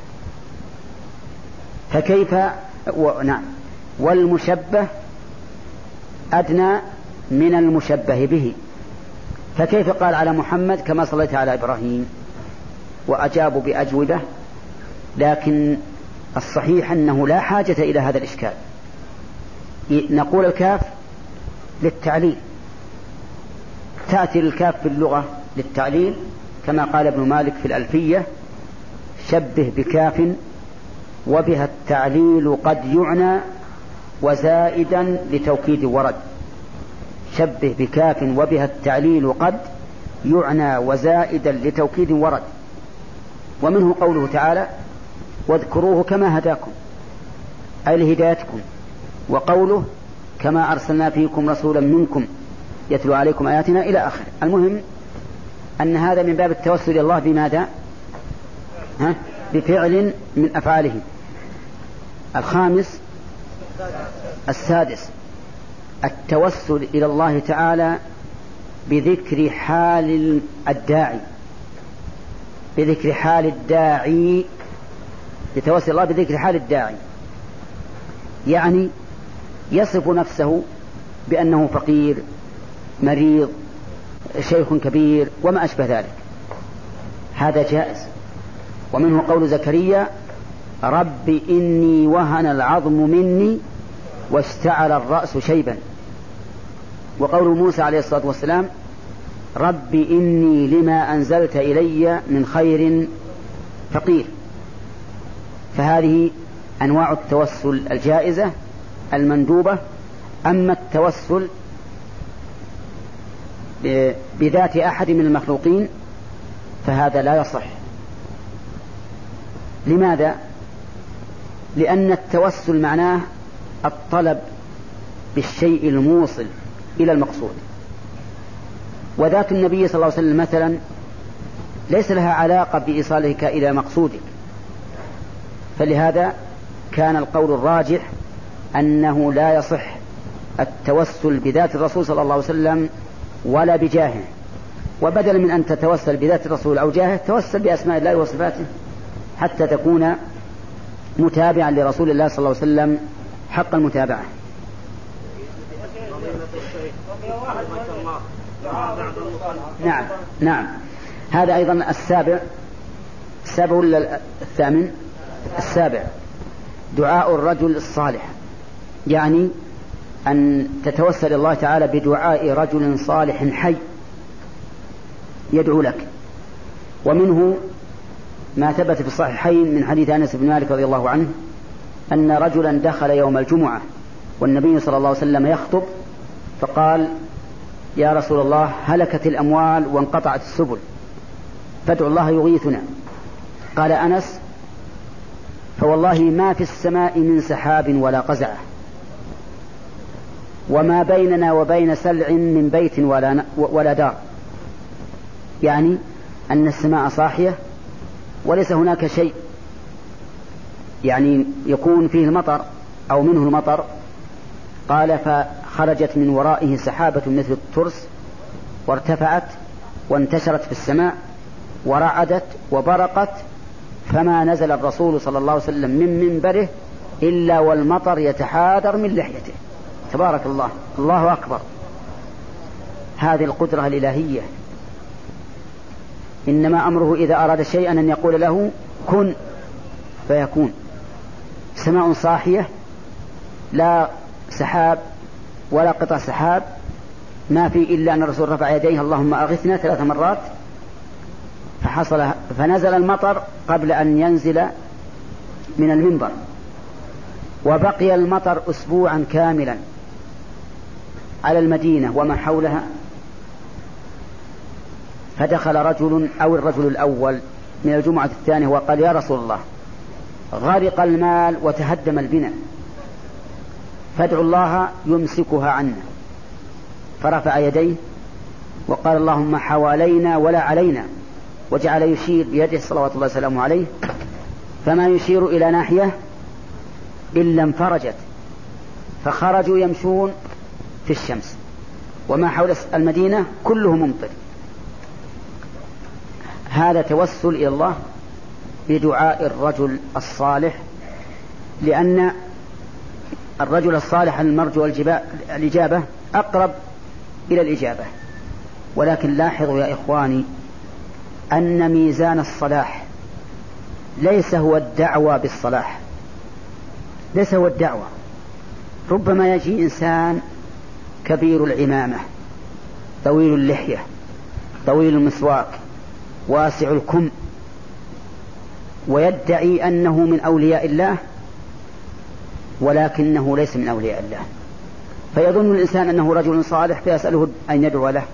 فكيف نعم، والمشبه أدنى من المشبه به، فكيف قال على محمد كما صليت على إبراهيم؟ وأجابوا بأجوبة، لكن الصحيح أنه لا حاجة إلى هذا الإشكال. نقول الكاف للتعليل، تأتي الكاف في اللغة للتعليل كما قال ابن مالك في الألفية شبه بكاف وبها التعليل قد يعنى وزائدا لتوكيد ورد. شبه بكاف وبها التعليل قد يعنى وزائدا لتوكيد ورد. ومنه قوله تعالى واذكروه كما هداكم، أي لهدايتكم. وقوله كما أرسلنا فيكم رسولا منكم يتلو عليكم آياتنا إلى آخر. المهم أن هذا من باب التوسل إلى الله بماذا؟ بفعل من أفعاله. السادس التوسل إلى الله تعالى بذكر حال الداعي، بذكر حال الداعي، يتوسل الله بذكر حال الداعي، يعني يصف نفسه بأنه فقير مريض شيخ كبير وما أشبه ذلك، هذا جائز. ومنه قول زكريا رب إني وهن العظم مني واشتعل الرأس شيبا. وقول موسى عليه الصلاة والسلام رب إني لما أنزلت إلي من خير فقير. فهذه أنواع التوسل الجائزة المندوبة. أما التوسل بذات أحد من المخلوقين فهذا لا يصح. لماذا؟ لأن التوسل معناه الطلب بالشيء الموصل إلى المقصود، وذات النبي صلى الله عليه وسلم مثلا ليس لها علاقة بإيصالك إلى مقصودك، فلهذا كان القول الراجح أنه لا يصح التوسل بذات الرسول صلى الله عليه وسلم ولا بجاهه. وبدلا من أن تتوسل بذات الرسول أو جاهه توسل بأسماء الله وصفاته حتى تكون متابعا لرسول الله صلى الله عليه وسلم حق المتابعة. نعم هذا أيضا السابع ولا الثامن؟ السابع دعاء الرجل الصالح، يعني أن تتوسل الله تعالى بدعاء رجل صالح حي يدعو لك. ومنه ما ثبت في الصحيحين من حديث أنس بن مالك رضي الله عنه أن رجلا دخل يوم الجمعة والنبي صلى الله عليه وسلم يخطب فقال: يا رسول الله، هلكت الأموال وانقطعت السبل فادعوا الله يغيثنا. قال أنس: فوالله ما في السماء من سحاب ولا قزعة، وما بيننا وبين سلع من بيت ولا دار، يعني أن السماء صاحية وليس هناك شيء يعني يكون فيه المطر أو منه المطر. قال: فخرجت من ورائه سحابة مثل الترس وارتفعت وانتشرت في السماء ورعدت وبرقت، فما نزل الرسول صلى الله عليه وسلم من منبره إلا والمطر يتحادر من لحيته. تبارك الله، الله أكبر. هذه القدرة الإلهية. إنما أمره إذا أراد شيئا أن يقول له كن فيكون. سماء صاحية، لا سحاب ولا قطع سحاب، ما في إلا أن الرسول رفع يديه: اللهم أغثنا 3 مرات، فنزل المطر قبل أن ينزل من المنبر، وبقي المطر أسبوعا كاملا على المدينة وما حولها. فدخل رجل أو الرجل الأول من الجمعة الثانية وقال: يا رسول الله، غرق المال وتهدم البناء، فادعوا الله يمسكها عنا. فرفع يديه وقال: اللهم حوالينا ولا علينا، وجعل يشير بيده صلوات الله وسلامه عليه، فما يشير إلى ناحية إلا انفرجت، فخرجوا يمشون في الشمس وما حول المدينة كله ممطر. هذا توسل إلى الله بدعاء الرجل الصالح، لأن الرجل الصالح المرجو الإجابة أقرب إلى الإجابة. ولكن لاحظوا يا إخواني أن ميزان الصلاح ليس هو الدعوة بالصلاح، ليس هو الدعوة. ربما يجي إنسان كبير العمامة، طويل اللحية، طويل المسواك، واسع الكم، ويدعي أنه من أولياء الله، ولكنه ليس من أولياء الله، فيظن الإنسان أنه رجل صالح فيسأله أن يدعو له.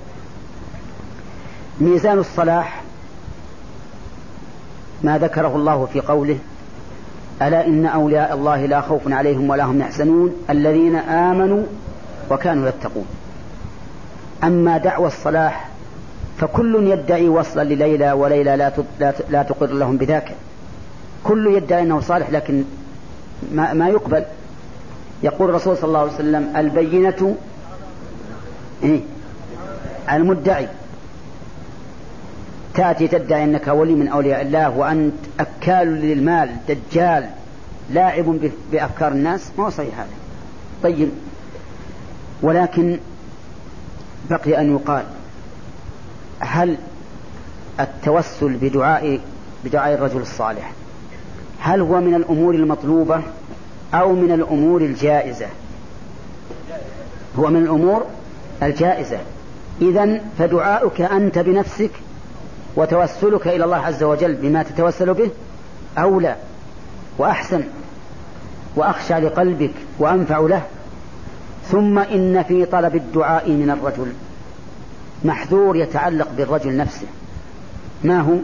ميزان الصلاح ما ذكره الله في قوله: ألا إن أولياء الله لا خوف عليهم ولا هم يحزنون الذين آمنوا وكانوا يتقون. أما دعوى الصلاح فكل يدعي وصلا لليلى، وليلى لا تقر لهم بذاك. كل يدعي أنه صالح لكن ما يقبل. يقول الرسول صلى الله عليه وسلم: البينة المدعي. تأتي تدعي أنك ولي من أولياء الله وأنت أكال للمال، دجال، لاعب بأفكار الناس، ما هو صحيح هذا. طيب، ولكن بقي أن يقال: هل التوسل بدعاء الرجل الصالح هل هو من الأمور المطلوبة أو من الأمور الجائزة؟ هو من الأمور الجائزة. إذن فدعاؤك أنت بنفسك وتوسلك إلى الله عز وجل بما تتوسل به أولى وأحسن وأخشى لقلبك وأنفع له. ثم إن في طلب الدعاء من الرجل محذور يتعلق بالرجل نفسه. ما هو؟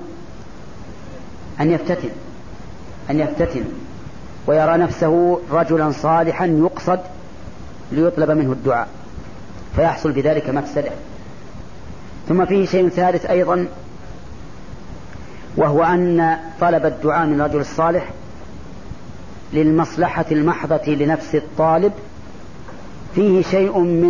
أن يفتتن ويرى نفسه رجلا صالحا يقصد ليطلب منه الدعاء، فيحصل بذلك مفسدة. ثم فيه شيء ثالث أيضا، وهو أن طلب الدعاء من الرجل الصالح للمصلحة المحضة لنفس الطالب فيه شيء من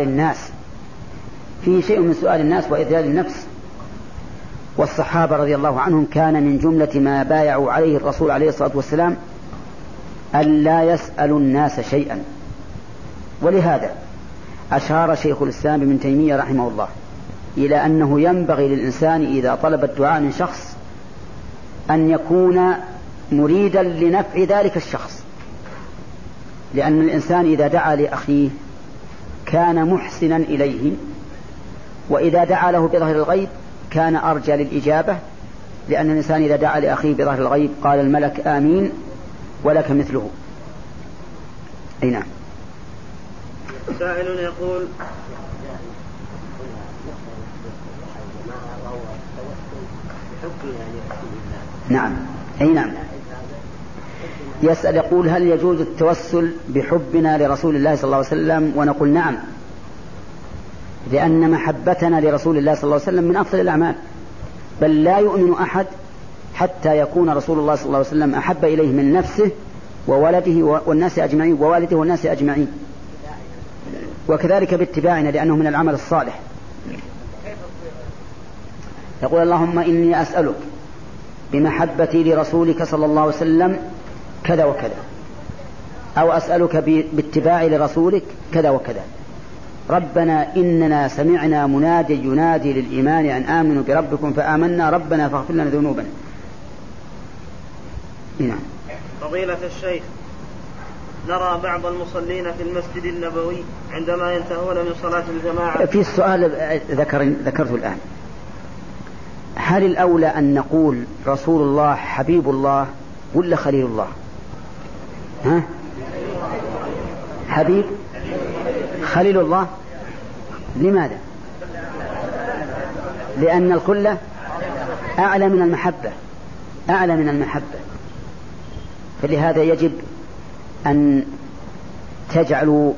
سؤال الناس وإذلال النفس. والصحابة رضي الله عنهم كان من جملة ما بايعوا عليه الرسول عليه الصلاة والسلام أن لا يسأل الناس شيئا. ولهذا أشار شيخ الإسلام ابن تيمية رحمه الله إلى أنه ينبغي للإنسان إذا طلب الدعاء من شخص أن يكون مريدا لنفع ذلك الشخص، لأن الإنسان إذا دعا لأخيه كان محسنا إليه، وإذا دعا له بظهر الغيب كان أرجى للإجابة، لأن الإنسان إذا دعا لأخيه بظهر الغيب قال الملك آمين ولك مثله. أي نعم. سائل يقول: نعم. أي نعم. يسأل يقول: هل يجوز التوسل بحبنا لرسول الله صلى الله عليه وسلم؟ ونقول نعم، لأن محبتنا لرسول الله صلى الله عليه وسلم من أفضل الأعمال، بل لا يؤمن أحد حتى يكون رسول الله صلى الله عليه وسلم أحب إليه من نفسه وولده والناس أجمعين، ووالده والناس أجمعين، وكذلك باتباعنا لأنه من العمل الصالح. يقول: اللهم إني أسألك بمحبتي لرسولك صلى الله عليه وسلم كذا وكذا، أو أسألك باتباعي لرسولك كذا وكذا. ربنا إننا سمعنا منادي ينادي للإيمان أن آمنوا بربكم فآمنا ربنا فاغفر لنا ذنوبنا. نعم. فضيلة الشيخ، نرى بعض المصلين في المسجد النبوي عندما ينتهون من صلاة الجماعة. في السؤال ذكرته الآن، هل الأولى أن نقول رسول الله حبيب الله ولا خليل الله؟ ها؟ حبيب خليل الله. لماذا؟ لأن الخلة أعلى من المحبة، أعلى من المحبة، فلهذا يجب أن تجعلوا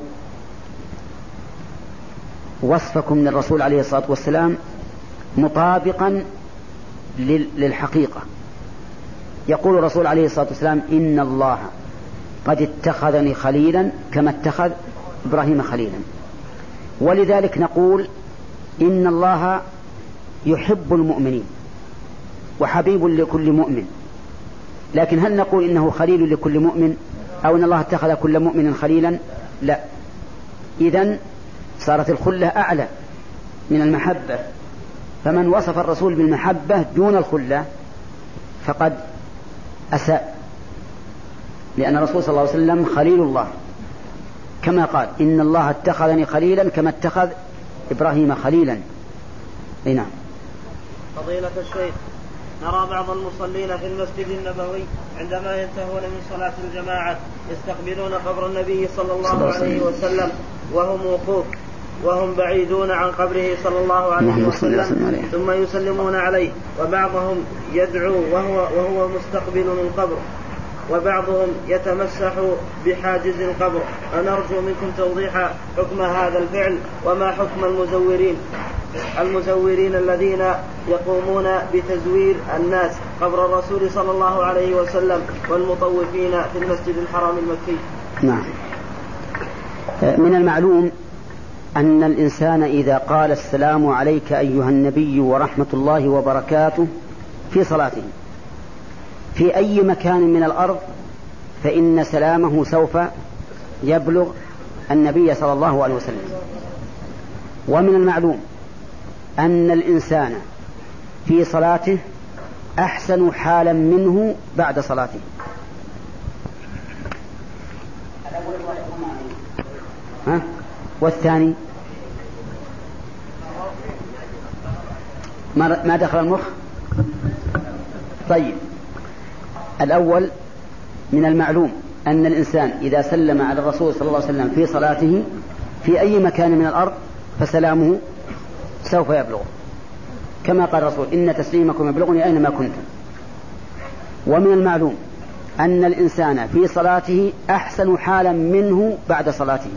وصفكم للرسول عليه الصلاة والسلام مطابقا للحقيقة. يقول الرسول عليه الصلاة والسلام: إن الله قد اتخذني خليلا كما اتخذ إبراهيم خليلا. ولذلك نقول إن الله يحب المؤمنين وحبيب لكل مؤمن، لكن هل نقول إنه خليل لكل مؤمن أو إن الله اتخذ كل مؤمن خليلا؟ لا. إذن صارت الخلة أعلى من المحبة، فمن وصف الرسول بالمحبة دون الخلة فقد أساء، لأن الرسول صلى الله عليه وسلم خليل الله كما قال: إن الله اتخذني خليلا كما اتخذ إبراهيم خليلا. نعم. فضيلة الشيخ، نرى بعض المصلين في المسجد النبوي عندما ينتهون من صلاة الجماعة يستقبلون قبر النبي صلى الله عليه وسلم وهم وقوف، وهم بعيدون عن قبره صلى الله عليه وسلم، ثم يسلمون عليه، وبعضهم يدعو وهو مستقبل من قبر، وبعضهم يتمسح بحاجز القبر. أنرجو منكم توضيح حكم هذا الفعل، وما حكم المزورين الذين يقومون بتزوير الناس قبر الرسول صلى الله عليه وسلم والمطوفين في المسجد الحرام المكي. نعم. من المعلوم أن الإنسان إذا قال السلام عليك أيها النبي ورحمة الله وبركاته في صلاته في أي مكان من الأرض فإن سلامه سوف يبلغ النبي صلى الله عليه وسلم. ومن المعلوم أن الإنسان في صلاته أحسن حالا منه بعد صلاته. والثاني ما دخل المخ. طيب، الأول من المعلوم أن الإنسان إذا سلم على الرسول صلى الله عليه وسلم في صلاته في أي مكان من الأرض فسلامه سوف يبلغ، كما قال الرسول: إن تسليمكم يبلغني أينما كنتم. ومن المعلوم أن الإنسان في صلاته أحسن حالا منه بعد صلاته.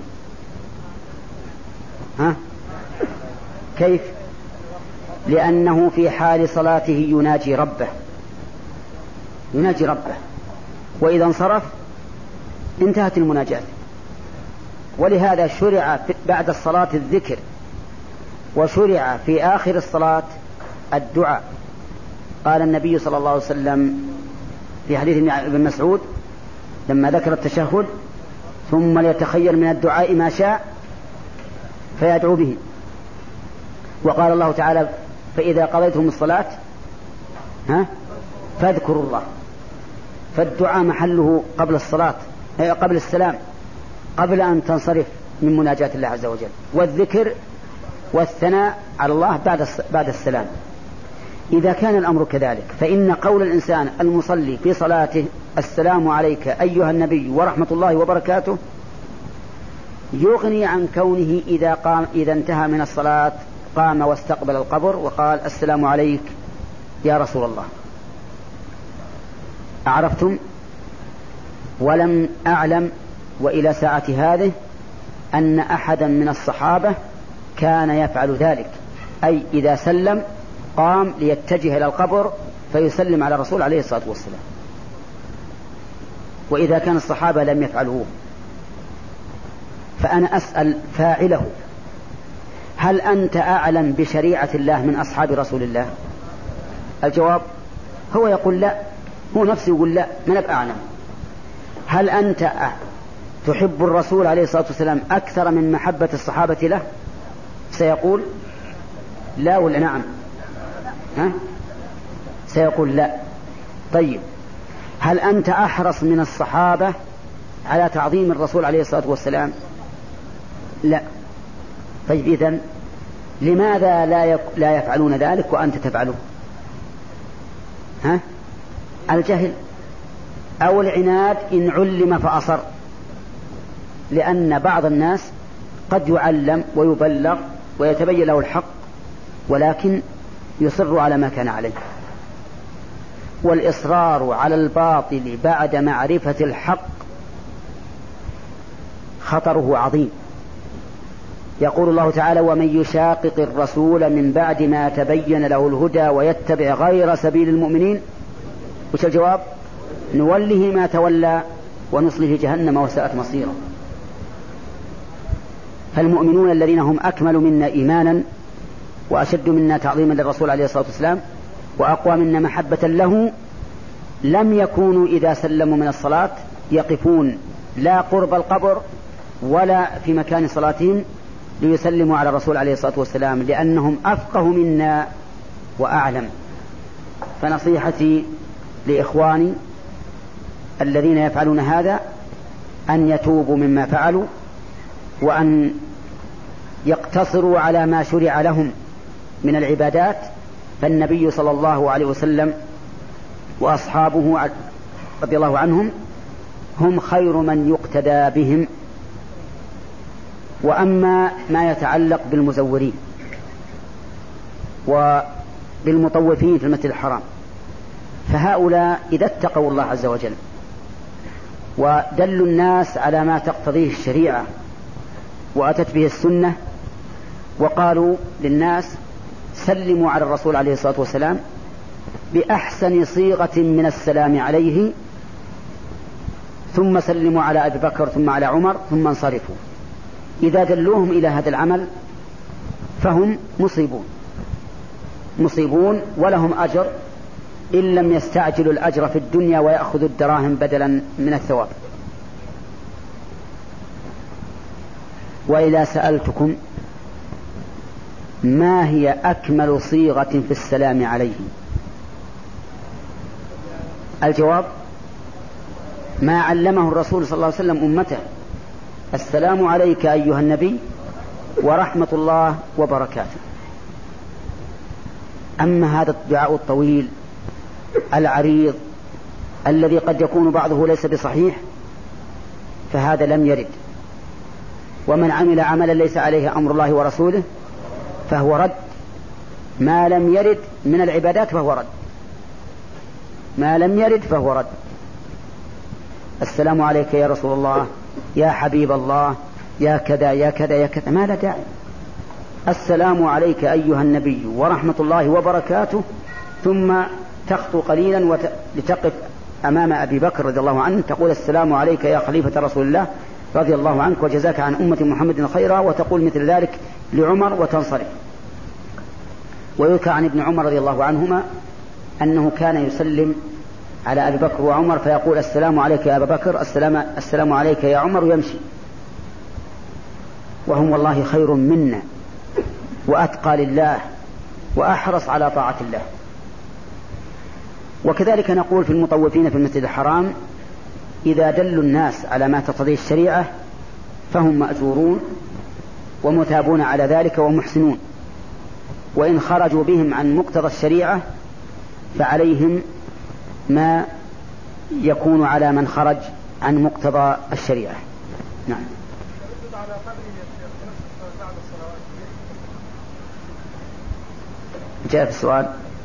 كيف؟ لأنه في حال صلاته يناجي ربه، وإذا انصرف انتهت المناجاة. ولهذا شرع بعد الصلاة الذكر، وشرع في آخر الصلاة الدعاء. قال النبي صلى الله عليه وسلم في حديث ابن مسعود لما ذكر التشهد: ثم ليتخير من الدعاء ما شاء، فيدعو به. وقال الله تعالى فإذا قضيتم الصلاة فاذكروا الله. فالدعاء محله قبل الصلاة، قبل السلام، قبل أن تنصرف من مناجاة الله عز وجل، والذكر والثناء على الله بعد السلام. إذا كان الأمر كذلك فإن قول الإنسان المصلي في صلاته السلام عليك أيها النبي ورحمة الله وبركاته يغني عن كونه إذا انتهى من الصلاة قام واستقبل القبر وقال السلام عليك يا رسول الله. أعرفتم؟ ولم أعلم وإلى ساعة هذه أن أحدا من الصحابة كان يفعل ذلك، أي إذا سلم قام ليتجه إلى القبر فيسلم على الرسول عليه الصلاة والسلام. وإذا كان الصحابة لم يفعلوه فأنا أسأل فاعله هل أنت أعلم بشريعة الله من أصحاب رسول الله؟ الجواب هو يقول لا، هو نفسه يقول لا، من أبقى أعلم. هل أنت تحب الرسول عليه الصلاة والسلام أكثر من محبة الصحابة له؟ سيقول لا ولا نعم؟ سيقول لا. طيب هل أنت أحرص من الصحابة على تعظيم الرسول عليه الصلاة والسلام؟ لا. طيب إذن لماذا لا يفعلون ذلك وأنت تفعله؟ الجهل أو العناد إن علم فأصر، لأن بعض الناس قد يعلم ويبلغ ويتبين له الحق ولكن يصر على ما كان عليه. والإصرار على الباطل بعد معرفة الحق خطره عظيم. يقول الله تعالى ومن يشاقق الرسول من بعد ما تبين له الهدى ويتبع غير سبيل المؤمنين وش الجواب؟ نوله ما تولى ونصله جهنم وساءت مصيرا. فالمؤمنون الذين هم أكمل منا إيمانا وأشد منا تعظيما للرسول عليه الصلاة والسلام وأقوى منا محبة له لم يكونوا إذا سلموا من الصلاة يقفون لا قرب القبر ولا في مكان صلاتهم ليسلموا على الرسول عليه الصلاة والسلام، لأنهم أفقه منا وأعلم. فنصيحتي لإخواني الذين يفعلون هذا أن يتوبوا مما فعلوا وأن يقتصروا على ما شرع لهم من العبادات، فالنبي صلى الله عليه وسلم وأصحابه رضي الله عنهم هم خير من يقتدى بهم. وأما ما يتعلق بالمزورين وبالمطوفين في المسجد الحرام فهؤلاء إذا اتقوا الله عز وجل ودلوا الناس على ما تقتضيه الشريعة وأتت به السنة وقالوا للناس سلموا على الرسول عليه الصلاة والسلام بأحسن صيغة من السلام عليه ثم سلموا على أبي بكر ثم على عمر ثم انصرفوا، إذا دلوهم إلى هذا العمل فهم مصيبون ولهم أجر إن لم يستعجلوا الأجر في الدنيا ويأخذوا الدراهم بدلا من الثواب. وإذا سألتكم ما هي أكمل صيغة في السلام عليه؟ الجواب ما علمه الرسول صلى الله عليه وسلم أمته: السلام عليك أيها النبي ورحمة الله وبركاته. أما هذا الدعاء الطويل العريض الذي قد يكون بعضه ليس بصحيح فهذا لم يرد، ومن عمل عملا ليس عليه أمر الله ورسوله فهو رد. ما لم يرد من العبادات فهو رد، ما لم يرد فهو رد. السلام عليك يا رسول الله، يا حبيب الله، يا كذا يا كذا يا كذا، ما لا داعي. السلام عليك أيها النبي ورحمة الله وبركاته، ثم تخطو قليلا لتقف أمام أبي بكر رضي الله عنه تقول السلام عليك يا خليفة رسول الله رضي الله عنك وجزاك عن أمة محمد خيرا، وتقول مثل ذلك لعمر وتنصرف. ويذكر عن ابن عمر رضي الله عنهما أنه كان يسلم على أبي بكر وعمر فيقول السلام عليك يا أبا بكر، السلام عليك يا عمر، ويمشي. وهم والله خير منا وأتقى لله وأحرص على طاعة الله. وكذلك نقول في المطوفين في المسجد الحرام إذا دلوا الناس على ما تقتضيه الشريعة فهم مأجورون ومثابون على ذلك ومحسنون، وإن خرجوا بهم عن مقتضى الشريعة فعليهم ما يكون على من خرج عن مقتضى الشريعة. نعم. جاء في السؤال.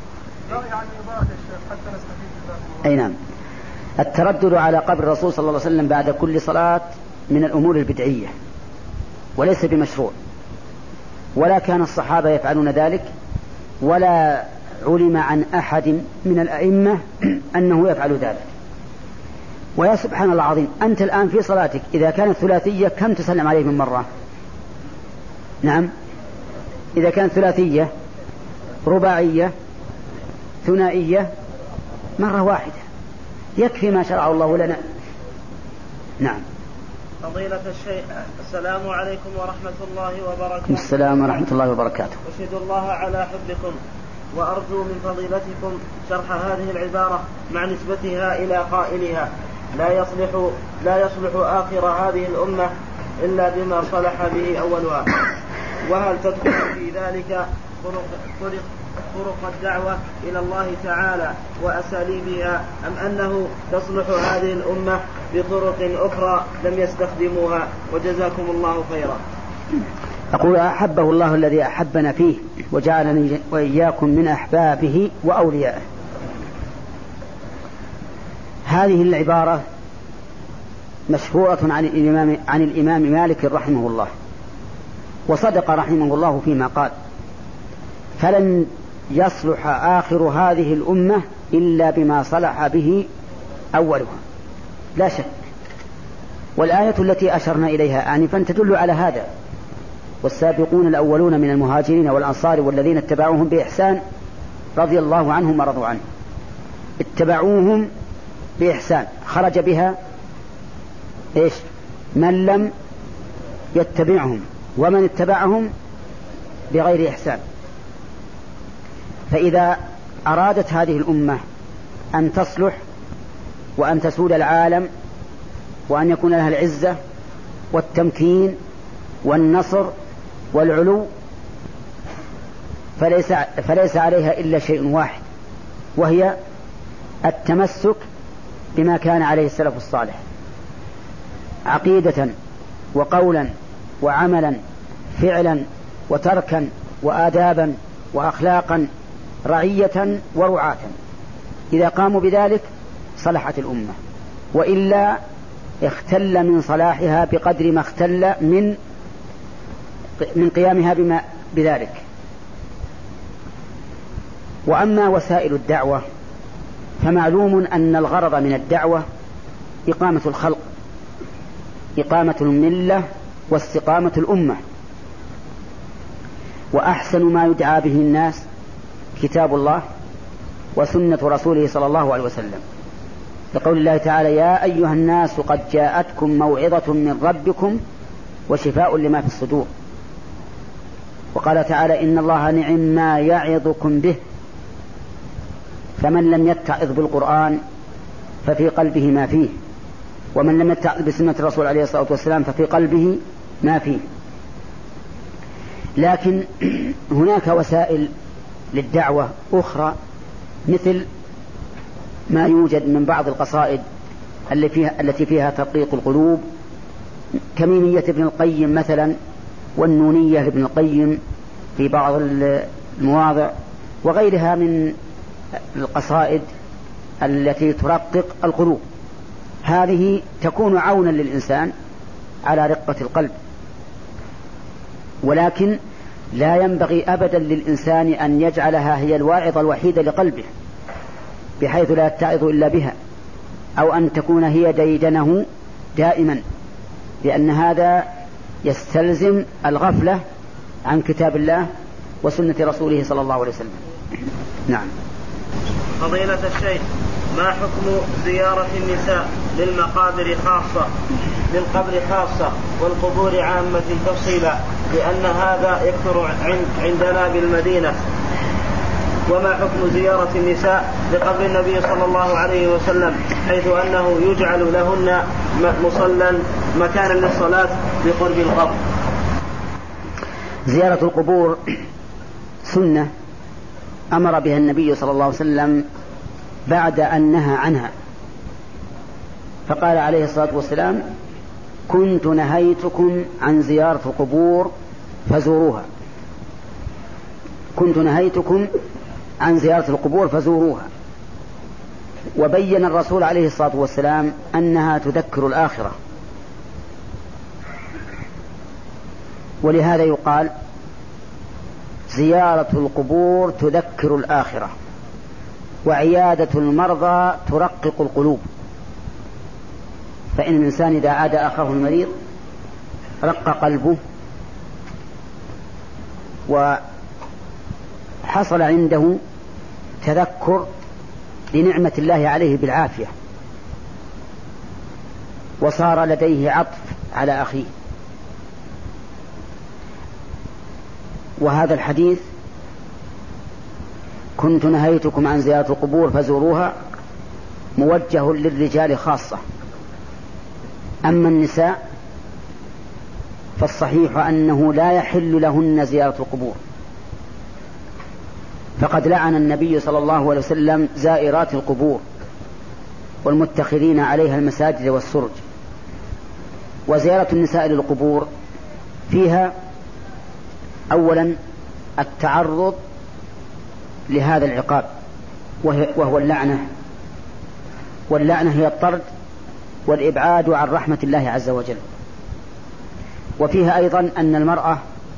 أي نعم. التردد على قبر الرسول صلى الله عليه وسلم بعد كل صلاة من الأمور البدعية وليس بمشروع، ولا كان الصحابة يفعلون ذلك، ولا علم عن أحد من الأئمة أنه يفعل ذلك. ويا سبحان الله العظيم، أنت الآن في صلاتك إذا كانت ثلاثية كم تسلم عليه من مرة؟ نعم، إذا كانت ثلاثية، رباعية، ثنائية، مرة واحدة يكفي ما شرع الله لنا. نعم. فضيلة الشيخ، السلام عليكم ورحمة الله وبركاته. السلام ورحمة الله وبركاته. أشهد الله على حبكم وأرجو من فضيلتكم شرح هذه العبارة مع نسبتها إلى قائلها: لا يصلح آخر هذه الأمة إلا بما صلح به أولها. وهل تدخل في ذلك طرق الدعوة إلى الله تعالى وأساليبها، أم أنه تصلح هذه الأمة بطرق أخرى لم يستخدموها؟ وجزاكم الله خيرا. أقول: أحبه الله الذي أحبنا فيه وجعلني وإياكم من أحبابه وأوليائه. هذه العبارة مشهورة عن الإمام مالك رحمه الله، وصدق رحمه الله فيما قال: فلن يصلح آخر هذه الأمة إلا بما صلح به أولها، لا شك. والآية التي أشرنا إليها آنفا تدل على هذا: والسابقون الأولون من المهاجرين والأنصار والذين اتبعوهم بإحسان رضي الله عنهم ورضوا عنه. اتبعوهم بإحسان خرج بها إيش؟ من لم يتبعهم ومن اتبعهم بغير إحسان. فإذا أرادت هذه الأمة أن تصلح وأن تسود العالم وأن يكون لها العزة والتمكين والنصر والعلو، فليس عليها إلا شيء واحد، وهي التمسك بما كان عليه السلف الصالح عقيدة وقولا وعملا، فعلا وتركا وآدابا وأخلاقا، رعية ورعاة. إذا قاموا بذلك صلحت الأمة، وإلا اختل من صلاحها بقدر ما اختل من قيامها بذلك. وأما وسائل الدعوة فمعلوم أن الغرض من الدعوة إقامة الخلق، إقامة الملة واستقامة الأمة. وأحسن ما يدعى به الناس كتاب الله وسنة رسوله صلى الله عليه وسلم، لقول الله تعالى: يا أيها الناس قد جاءتكم موعظة من ربكم وشفاء لما في الصدور. وقال تعالى: إن الله نعم ما يعظكم به. فمن لم يتعظ بالقرآن ففي قلبه ما فيه، ومن لم يتعظ بسنة الرسول عليه الصلاة والسلام ففي قلبه ما فيه. لكن هناك وسائل للدعوة أخرى، مثل ما يوجد من بعض القصائد التي فيها ترقيق القلوب، كميمية ابن القيم مثلا، والنونية لابن القيم في بعض المواضع، وغيرها من القصائد التي ترقق القلوب. هذه تكون عونا للإنسان على رقة القلب، ولكن لا ينبغي أبدا للإنسان أن يجعلها هي الواعظة الوحيدة لقلبه بحيث لا يتعظ إلا بها، أو أن تكون هي ديدنه دائما، لأن هذا يستلزم الغفلة عن كتاب الله وسنة رسوله صلى الله عليه وسلم. نعم. فضيلة الشيخ، ما حكم زيارة النساء للمقابر خاصة للقبر خاصة والقبور عامة تفصيلا، لأن هذا يكثر عندنا بالمدينة. وما حكم زيارة النساء لقبر النبي صلى الله عليه وسلم، حيث أنه يجعل لهن مصلى مكانا للصلاة بقرب القبر؟ زيارة القبور سنة أمر بها النبي صلى الله عليه وسلم بعد أن نهى عنها، فقال عليه الصلاة والسلام: كنت نهيتكم عن زيارة القبور فزوروها. كنت نهيتكم عن زيارة القبور فزوروها. وبين الرسول عليه الصلاة والسلام أنها تذكر الآخرة، ولهذا يقال زيارة القبور تذكر الآخرة، وعيادة المرضى ترقق القلوب. فإن الإنسان إذا عاد أخاه المريض رق قلبه، وحصل عنده تذكر لنعمة الله عليه بالعافية، وصار لديه عطف على أخيه. وهذا الحديث كنت نهيتكم عن زيارة القبور فزوروها موجه للرجال خاصة. أما النساء فالصحيح أنه لا يحل لهن زيارة القبور، فقد لعن النبي صلى الله عليه وسلم زائرات القبور والمتخذين عليها المساجد والسرج. وزيارة النساء للقبور فيها أولا التعرض لهذا العقاب وهو اللعنة، واللعنة هي الطرد والإبعاد عن رحمة الله عز وجل. وفيها أيضا أن المرأة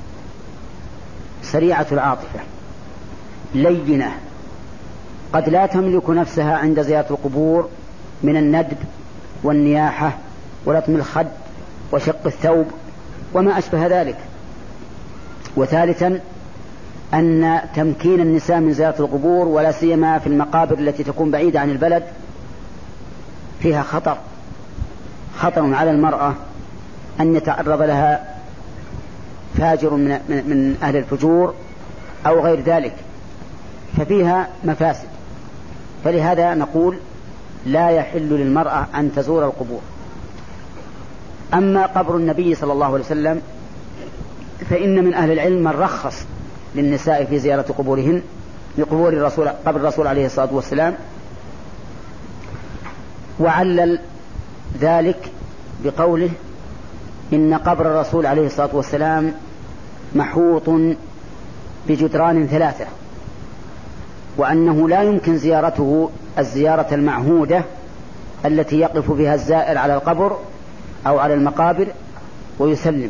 سريعة العاطفة لينة، قد لا تملك نفسها عند زيارة القبور من الندب والنياحة ولطم الخد وشق الثوب وما أشبه ذلك. وثالثا أن تمكين النساء من زيارة القبور ولا سيما في المقابر التي تكون بعيدة عن البلد فيها خطر على المرأة أن يتعرض لها فاجر من أهل الفجور أو غير ذلك، ففيها مفاسد. فلهذا نقول لا يحل للمرأة أن تزور القبور. أما قبر النبي صلى الله عليه وسلم فإن من أهل العلم من رخص للنساء في زيارة قبورهن لقبور قبر الرسول عليه الصلاة والسلام، وعلل ذلك بقوله إن قبر الرسول عليه الصلاة والسلام محوط بجدران 3، وأنه لا يمكن زيارته الزيارة المعهودة التي يقف بها الزائر على القبر أو على المقابر ويسلم،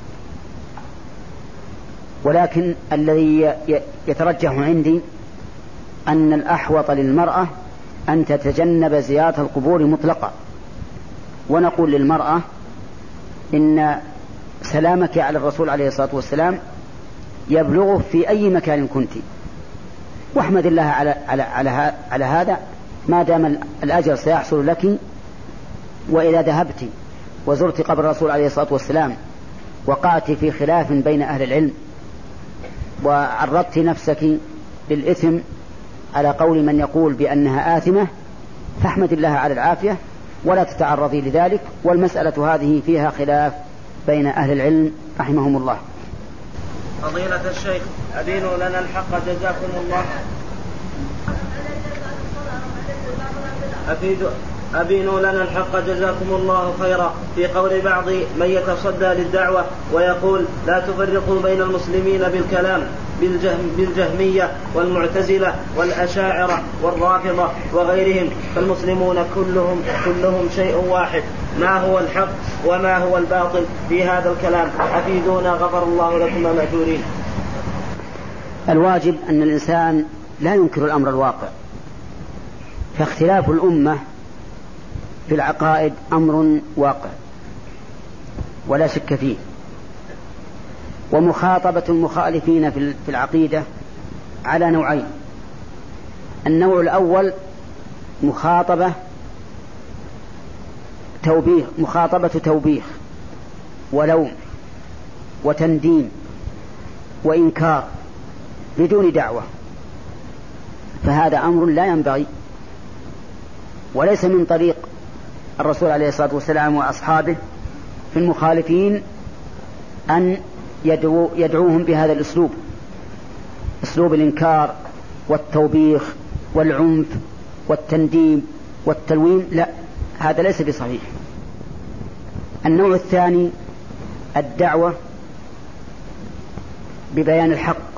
ولكن الذي يترجح عندي أن الأحوط للمرأة أن تتجنب زيارة القبور مطلقا. ونقول للمرأة إن سلامك على الرسول عليه الصلاة والسلام يبلغه في أي مكان كنت، واحمد الله على هذا ما دام الأجر سيحصل لك. وإذا ذهبت وزرت قبر الرسول عليه الصلاة والسلام وقعت في خلاف بين أهل العلم وعرضت نفسك للإثم على قول من يقول بأنها آثمة، فاحمد الله على العافية ولا تتعرضي لذلك. والمسألة هذه فيها خلاف بين أهل العلم رحمهم الله. فضيلة الشيخ أبينوا لنا الحق جزاكم الله. أبينوا لنا الحق جزاكم الله خيرا في قول بعض من يتصدى للدعوة ويقول لا تفرقوا بين المسلمين بالكلام بالجهمية والمعتزلة والأشاعرة والرافضة وغيرهم، فالمسلمون كلهم شيء واحد. ما هو الحق وما هو الباطل في هذا الكلام؟ أفيدونا غفر الله لكم مأجورين. الواجب أن الإنسان لا ينكر الأمر الواقع، فاختلاف الأمة في العقائد أمر واقع ولا شك فيه. ومخاطبة المخالفين في العقيدة على نوعين: النوع الأول مخاطبة توبيخ، مخاطبة توبيخ ولوم وتنديم وإنكار بدون دعوة، فهذا أمر لا ينبغي، وليس من طريق الرسول عليه الصلاة والسلام وأصحابه في المخالفين أن يدعوهم بهذا الأسلوب، أسلوب الإنكار والتوبيخ والعنف والتنديم والتلوين، لا، هذا ليس بصحيح. النوع الثاني الدعوة ببيان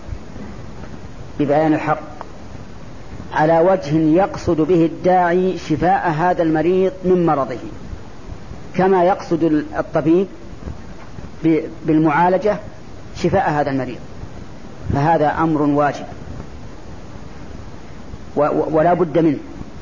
الحق على وجه يقصد به الداعي شفاء هذا المريض من مرضه، كما يقصد الطبيب بالمعالجة شفاء هذا المريض، فهذا أمر واجب ولا بد منه.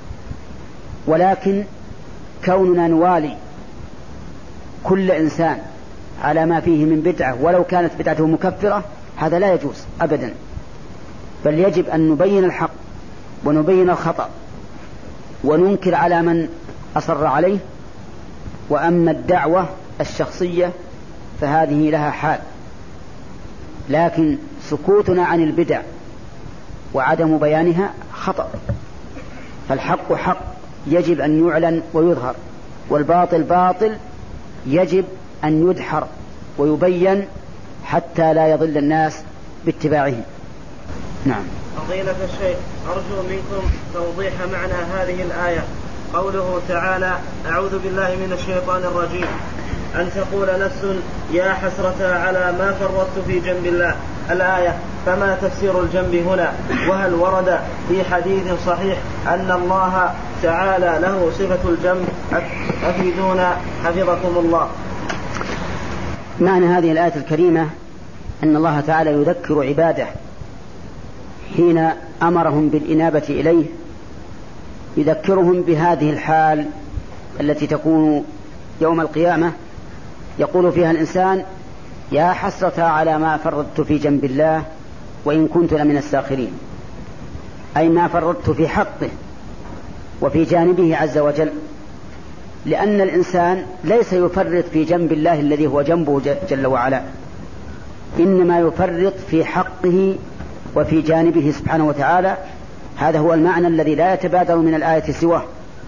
ولكن كوننا نوالي كل إنسان على ما فيه من بدعة ولو كانت بدعته مكفرة، هذا لا يجوز أبدا، بل يجب أن نبين الحق ونبين الخطأ وننكر على من أصر عليه. وأما الدعوة الشخصية فهذه لها حال، لكن سكوتنا عن البدع وعدم بيانها خطأ، فالحق حق يجب أن يعلن ويظهر، والباطل باطل يجب أن يدحر ويبين حتى لا يضل الناس باتباعه. نعم. فضيلة الشيخ، أرجو منكم توضيح معنى هذه الآية، قوله تعالى: أعوذ بالله من الشيطان الرجيم، أن تقول نفس يا حسرة على ما فرطت في جنب الله، الآية، فما تفسير الجنب هنا؟ وهل ورد في حديث صحيح أن الله تعالى له صفة الجنب؟ أفيدونا حفظكم الله. معنى هذه الآية الكريمة أن الله تعالى يذكر عباده حين أمرهم بالإنابة إليه، يذكرهم بهذه الحال التي تكون يوم القيامة، يقول فيها الإنسان: يا حسرة على ما فرطت في جنب الله وإن كنت لمن الساخرين، أي ما فرطت في حقه وفي جانبه عز وجل، لأن الإنسان ليس يفرط في جنب الله الذي هو جنبه جل وعلا، إنما يفرط في حقه وفي جانبه سبحانه وتعالى. هذا هو المعنى الذي لا يتبادر من الآية سواه.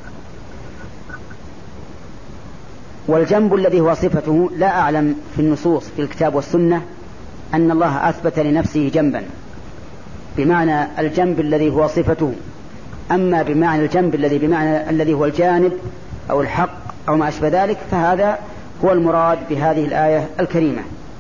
والجنب الذي هو صفته لا أعلم في النصوص في الكتاب والسنة أن الله أثبت لنفسه جنبا بمعنى الجنب الذي هو صفته، أما بمعنى الجنب الذي هو الجانب أو الحق أو ما أشبه ذلك، فهذا هو المراد بهذه الآية الكريمة.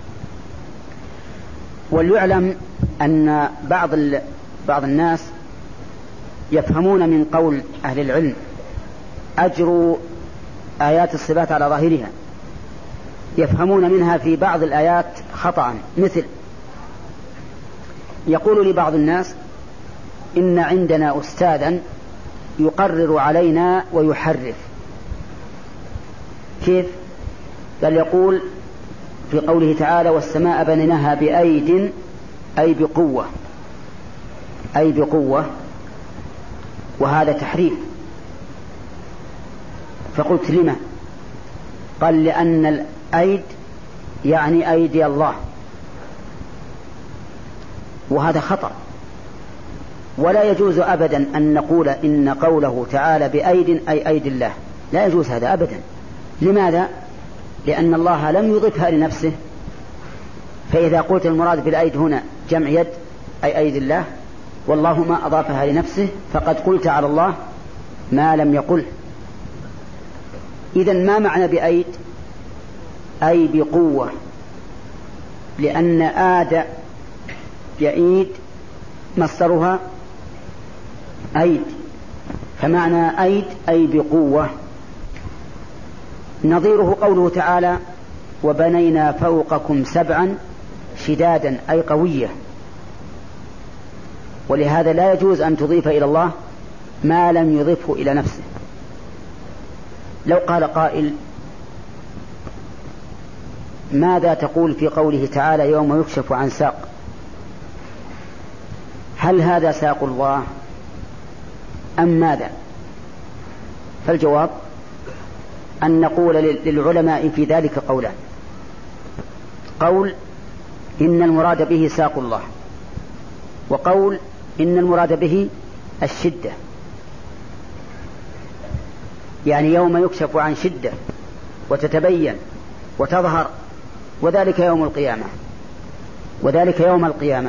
وليعلم أن بعض الناس يفهمون من قول أهل العلم أجر آيات الصفات على ظاهرها، يفهمون منها في بعض الآيات خطأ، مثل يقول لبعض الناس: إن عندنا أستاذا يقرر علينا ويحرف. كيف؟ بل يقول في قوله تعالى: والسماء بنيناها بأيد، أي بقوة، وهذا تحريف. فقلت: لما؟ قال: لأن الأيد يعني أيدي الله، وهذا خطأ، ولا يجوز أبدا أن نقول إن قوله تعالى بأيد أي أيدي الله، لا يجوز هذا أبدا. لماذا؟ لأن الله لم يضفها لنفسه، فإذا قلت المراد بالأيد هنا جمع يد أي أيدي الله، والله ما أضافها لنفسه، فقد قلت على الله ما لم يقل. إذن ما معنى بأيد؟ أي بقوة، لأن آد يعيد مصدرها أيد، فمعنى أيد أي بقوة. نظيره قوله تعالى: وبنينا فوقكم سبعا شدادا، أي قوية. ولهذا لا يجوز أن تضيف إلى الله ما لم يضفه إلى نفسه. لو قال قائل: ماذا تقول في قوله تعالى: يوم يكشف عن ساق؟ هل هذا ساق الله أم ماذا؟ فالجواب أن نقول للعلماء في ذلك قولان: قول إن المراد به ساق الله، وقول إن المراد به الشدة، يعني يوم يكشف عن شدة وتتبين وتظهر، وذلك يوم القيامة.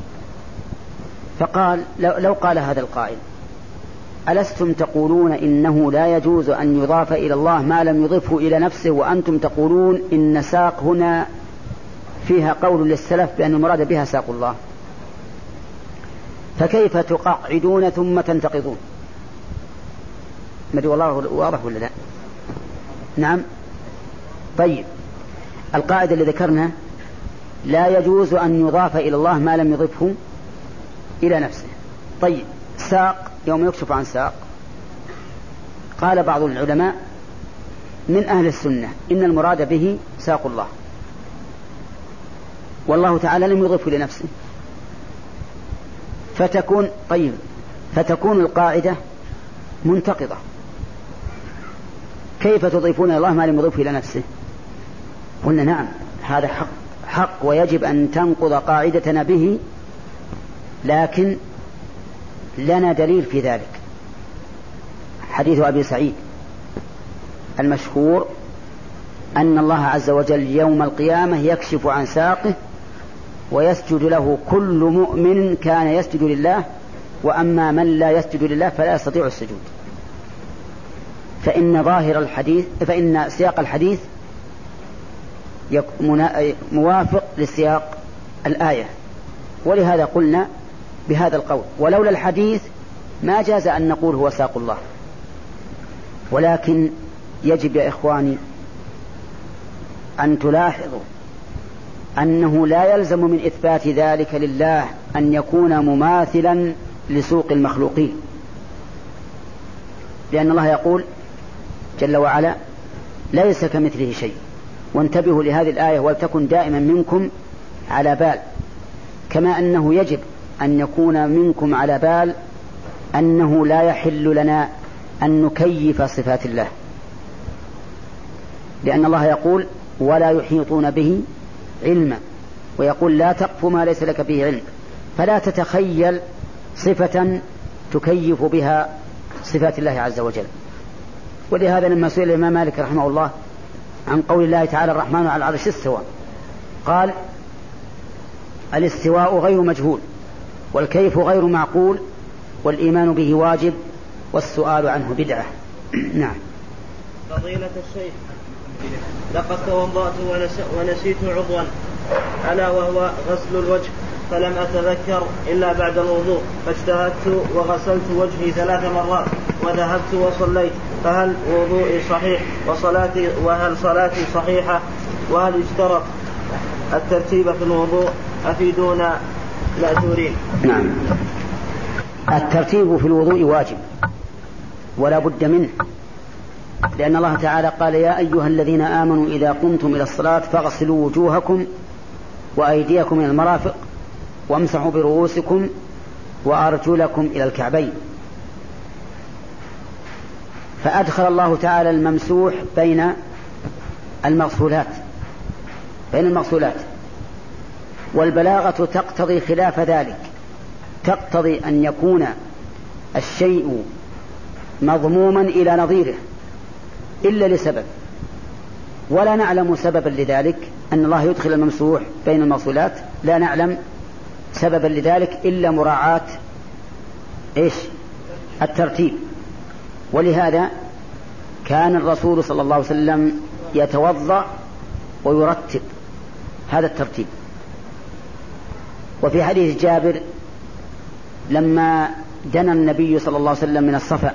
فقال لو قال هذا القائل: ألستم تقولون إنه لا يجوز أن يضاف إلى الله ما لم يضفه إلى نفسه، وأنتم تقولون إن ساق هنا فيها قول للسلف بأن المراد بها ساق الله، فكيف تقعدون ثم تنتقضون؟ مدري والله واضح ولا لا؟ نعم. طيب، القاعدة اللي ذكرنا: لا يجوز أن يضاف إلى الله ما لم يضفه إلى نفسه. طيب، ساق يوم يكشف عن ساق، قال بعض العلماء من أهل السنة إن المراد به ساق الله، والله تعالى لم يضفه لنفسه، فتكون القاعدة منتقضة. كيف تضيفون الله ما لم يضفه إلى نفسه؟ قلنا نعم، هذا حق ويجب أن تنقض قاعدتنا به، لكن لنا دليل في ذلك. حديث أبي سعيد المشهور أن الله عز وجل يوم القيامة يكشف عن ساقه ويسجد له كل مؤمن كان يسجد لله، وأما من لا يسجد لله فلا يستطيع السجود. فإن سياق الحديث موافق لسياق الآية، ولهذا قلنا بهذا القول، ولولا الحديث ما جاز أن نقول هو ساق الله. ولكن يجب يا إخواني أن تلاحظوا أنه لا يلزم من إثبات ذلك لله أن يكون مماثلا لسوق المخلوقين، لأن الله يقول جل وعلا: ليس كمثله شيء. وانتبهوا لهذه الآية ولتكن دائما منكم على بال، كما أنه يجب أن يكون منكم على بال أنه لا يحل لنا أن نكيف صفات الله، لأن الله يقول: ولا يحيطون به علما، ويقول: لا تقف ما ليس لك به علم. فلا تتخيل صفة تكيف بها صفات الله عز وجل. ولهذا لما سئل الإمام مالك رحمه الله عن قول الله تعالى: الرحمن على العرش استوى، قال: الاستواء غير مجهول، والكيف غير معقول، والإيمان به واجب، والسؤال عنه بدعة. نعم. فضيلة الشيخ، لقد توضأت ونسيت عضوا ألا وهو غسل الوجه، فلم أتذكر إلا بعد الوضوء، فاجتهدت وغسلت وجهي 3 مرات وذهبت وصليت، فهل وضوئي صحيح وهل صلاتي صحيحة؟ وهل يشترط الترتيب في الوضوء؟ أفيدونا مأجورين. نعم، الترتيب في الوضوء واجب ولا بد منه، لأن الله تعالى قال: يا أيها الذين آمنوا إذا قمتم إلى الصلاة فاغسلوا وجوهكم وأيديكم إلى المرافق وامسحوا برؤوسكم وأرجلكم إلى الكعبين. فأدخل الله تعالى الممسوح بين المغسولات، والبلاغة تقتضي خلاف ذلك، تقتضي أن يكون الشيء مضموما إلى نظيره إلا لسبب، ولا نعلم سببا لذلك أن الله يدخل الممسوح بين المغسولات، لا نعلم سببا لذلك إلا مراعاة الترتيب. ولهذا كان الرسول صلى الله عليه وسلم يتوضأ ويرتب هذا الترتيب. وفي حديث جابر لما دنا النبي صلى الله عليه وسلم من الصفا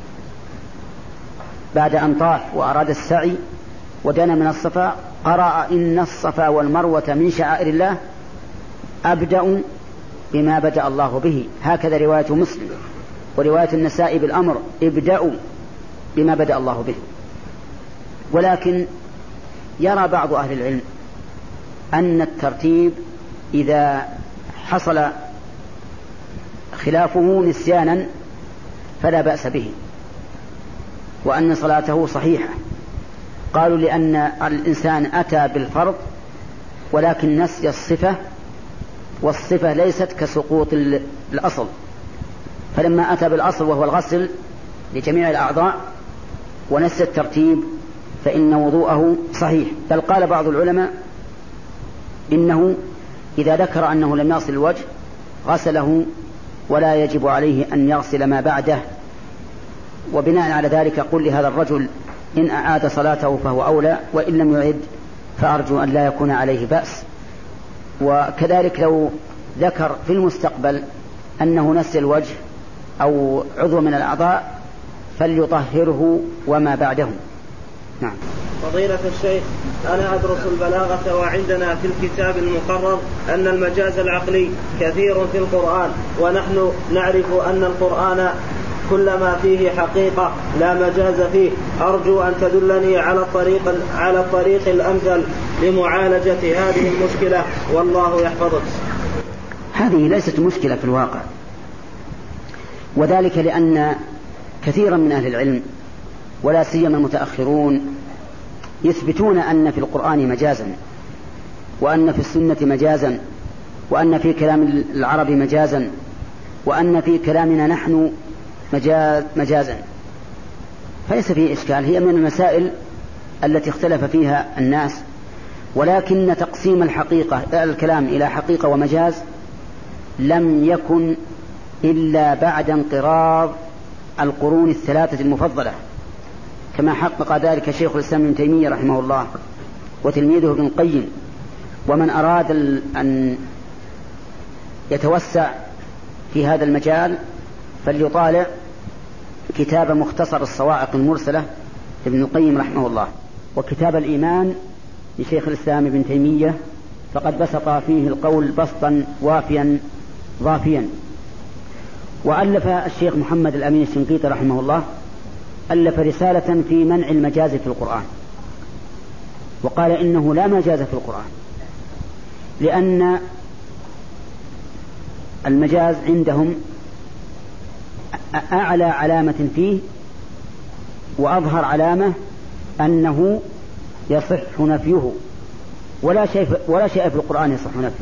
بعد أن طاف وأراد السعي ودنا من الصفا، قرأ: إن الصفا والمروة من شعائر الله، أبدأ بما بدأ الله به. هكذا رواية مسلم، ورواية النساء بالأمر: ابدأوا بما بدأ الله به. ولكن يرى بعض أهل العلم أن الترتيب إذا حصل خلافه نسيانا فلا بأس به، وأن صلاته صحيحة، قالوا لأن الإنسان أتى بالفرض ولكن نسي الصفة، والصفة ليست كسقوط الأصل، فلما أتى بالأصل وهو الغسل لجميع الأعضاء ونسي الترتيب فإن وضوءه صحيح. بل قال بعض العلماء إنه إذا ذكر أنه لم يغسل الوجه غسله ولا يجب عليه أن يغسل ما بعده. وبناء على ذلك قل لهذا الرجل إن أعاد صلاته فهو أولى، وإن لم يعد فأرجو أن لا يكون عليه بأس. وكذلك لو ذكر في المستقبل أنه نسي الوجه أو عضو من الأعضاء فليطهره وما بعده. نعم. فضيلة الشيخ، أنا أدرس البلاغة وعندنا في الكتاب المقرر أن المجاز العقلي كثير في القرآن، ونحن نعرف أن القرآن كل ما فيه حقيقة لا مجاز فيه. أرجو أن تدلني على الطريق الأمثل لمعالجة هذه المشكلة، والله يحفظك. هذه ليست مشكلة في الواقع، وذلك لأن كثيرا من أهل العلم ولا سيما المتأخرون يثبتون أن في القرآن مجازا، وأن في السنة مجازا، وأن في كلام العرب مجازا، وأن في كلامنا نحن مجازا، فليس فيه إشكال. هي من المسائل التي اختلف فيها الناس، ولكن تقسيم الكلام إلى حقيقة ومجاز لم يكن إلا بعد انقراض القرون الثلاثة المفضلة، كما حقق ذلك شيخ الإسلام ابن تيمية رحمه الله وتلميذه ابن القيم. ومن أراد أن يتوسع في هذا المجال فليطالع كتاب مختصر الصواعق المرسلة ابن القيم رحمه الله، وكتاب الإيمان لشيخ الإسلام ابن تيمية، فقد بسط فيه القول بسطا وافيا ضافيا. وألف الشيخ محمد الأمين الشنقيطي رحمه الله ألف رسالة في منع المجاز في القرآن، وقال إنه لا مجاز في القرآن، لأن المجاز عندهم أعلى علامة فيه وأظهر علامة أنه يصح نفيه، ولا شيء في القرآن يصح نفيه.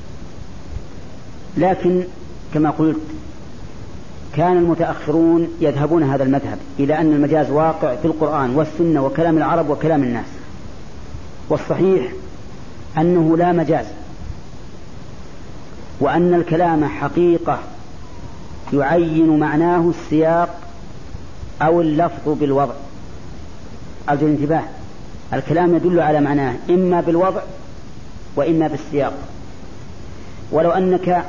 لكن كما قلت كان المتأخرون يذهبون هذا المذهب إلى أن المجاز واقع في القرآن والسنة وكلام العرب وكلام الناس، والصحيح أنه لا مجاز، وأن الكلام حقيقة يعين معناه السياق أو اللفظ بالوضع. أرجو الانتباه، الكلام يدل على معناه إما بالوضع وإما بالسياق. ولو أنك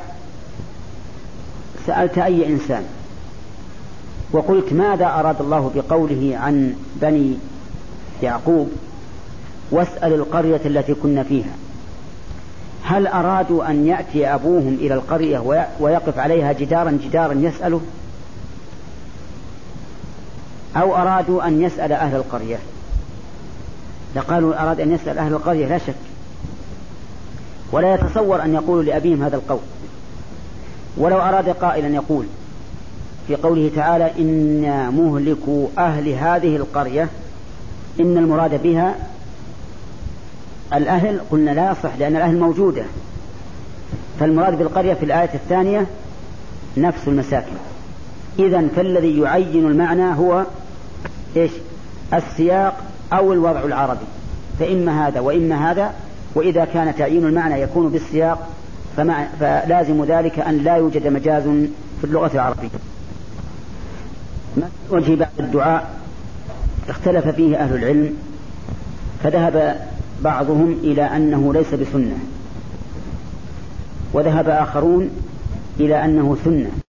سألت أي إنسان وقلت ماذا أراد الله بقوله عن بني يعقوب واسأل القرية التي كنا فيها، هل أرادوا أن يأتي أبوهم إلى القرية ويقف عليها جدارا يسأله، أو أرادوا أن يسأل أهل القرية؟ لقالوا أراد أن يسأل أهل القرية لا شك، ولا يتصور أن يقولوا لأبيهم هذا القول. ولو أراد قائلا يقول في قوله تعالى إنا مهلكوا أهل هذه القرية إن المراد بها الأهل، قلنا لا يصح لأن الأهل موجودة، فالمراد بالقرية في الآية الثانية نفس المساكن. إذن فالذي يعين المعنى هو إيش؟ السياق أو الوضع العربي، فإما هذا وإما هذا. وإذا كان تعيين المعنى يكون بالسياق فلازم ذلك أن لا يوجد مجاز في اللغة العربية. وجه بعد الدعاء اختلف فيه أهل العلم، فذهب بعضهم إلى أنه ليس بسنة، وذهب آخرون إلى أنه سنة.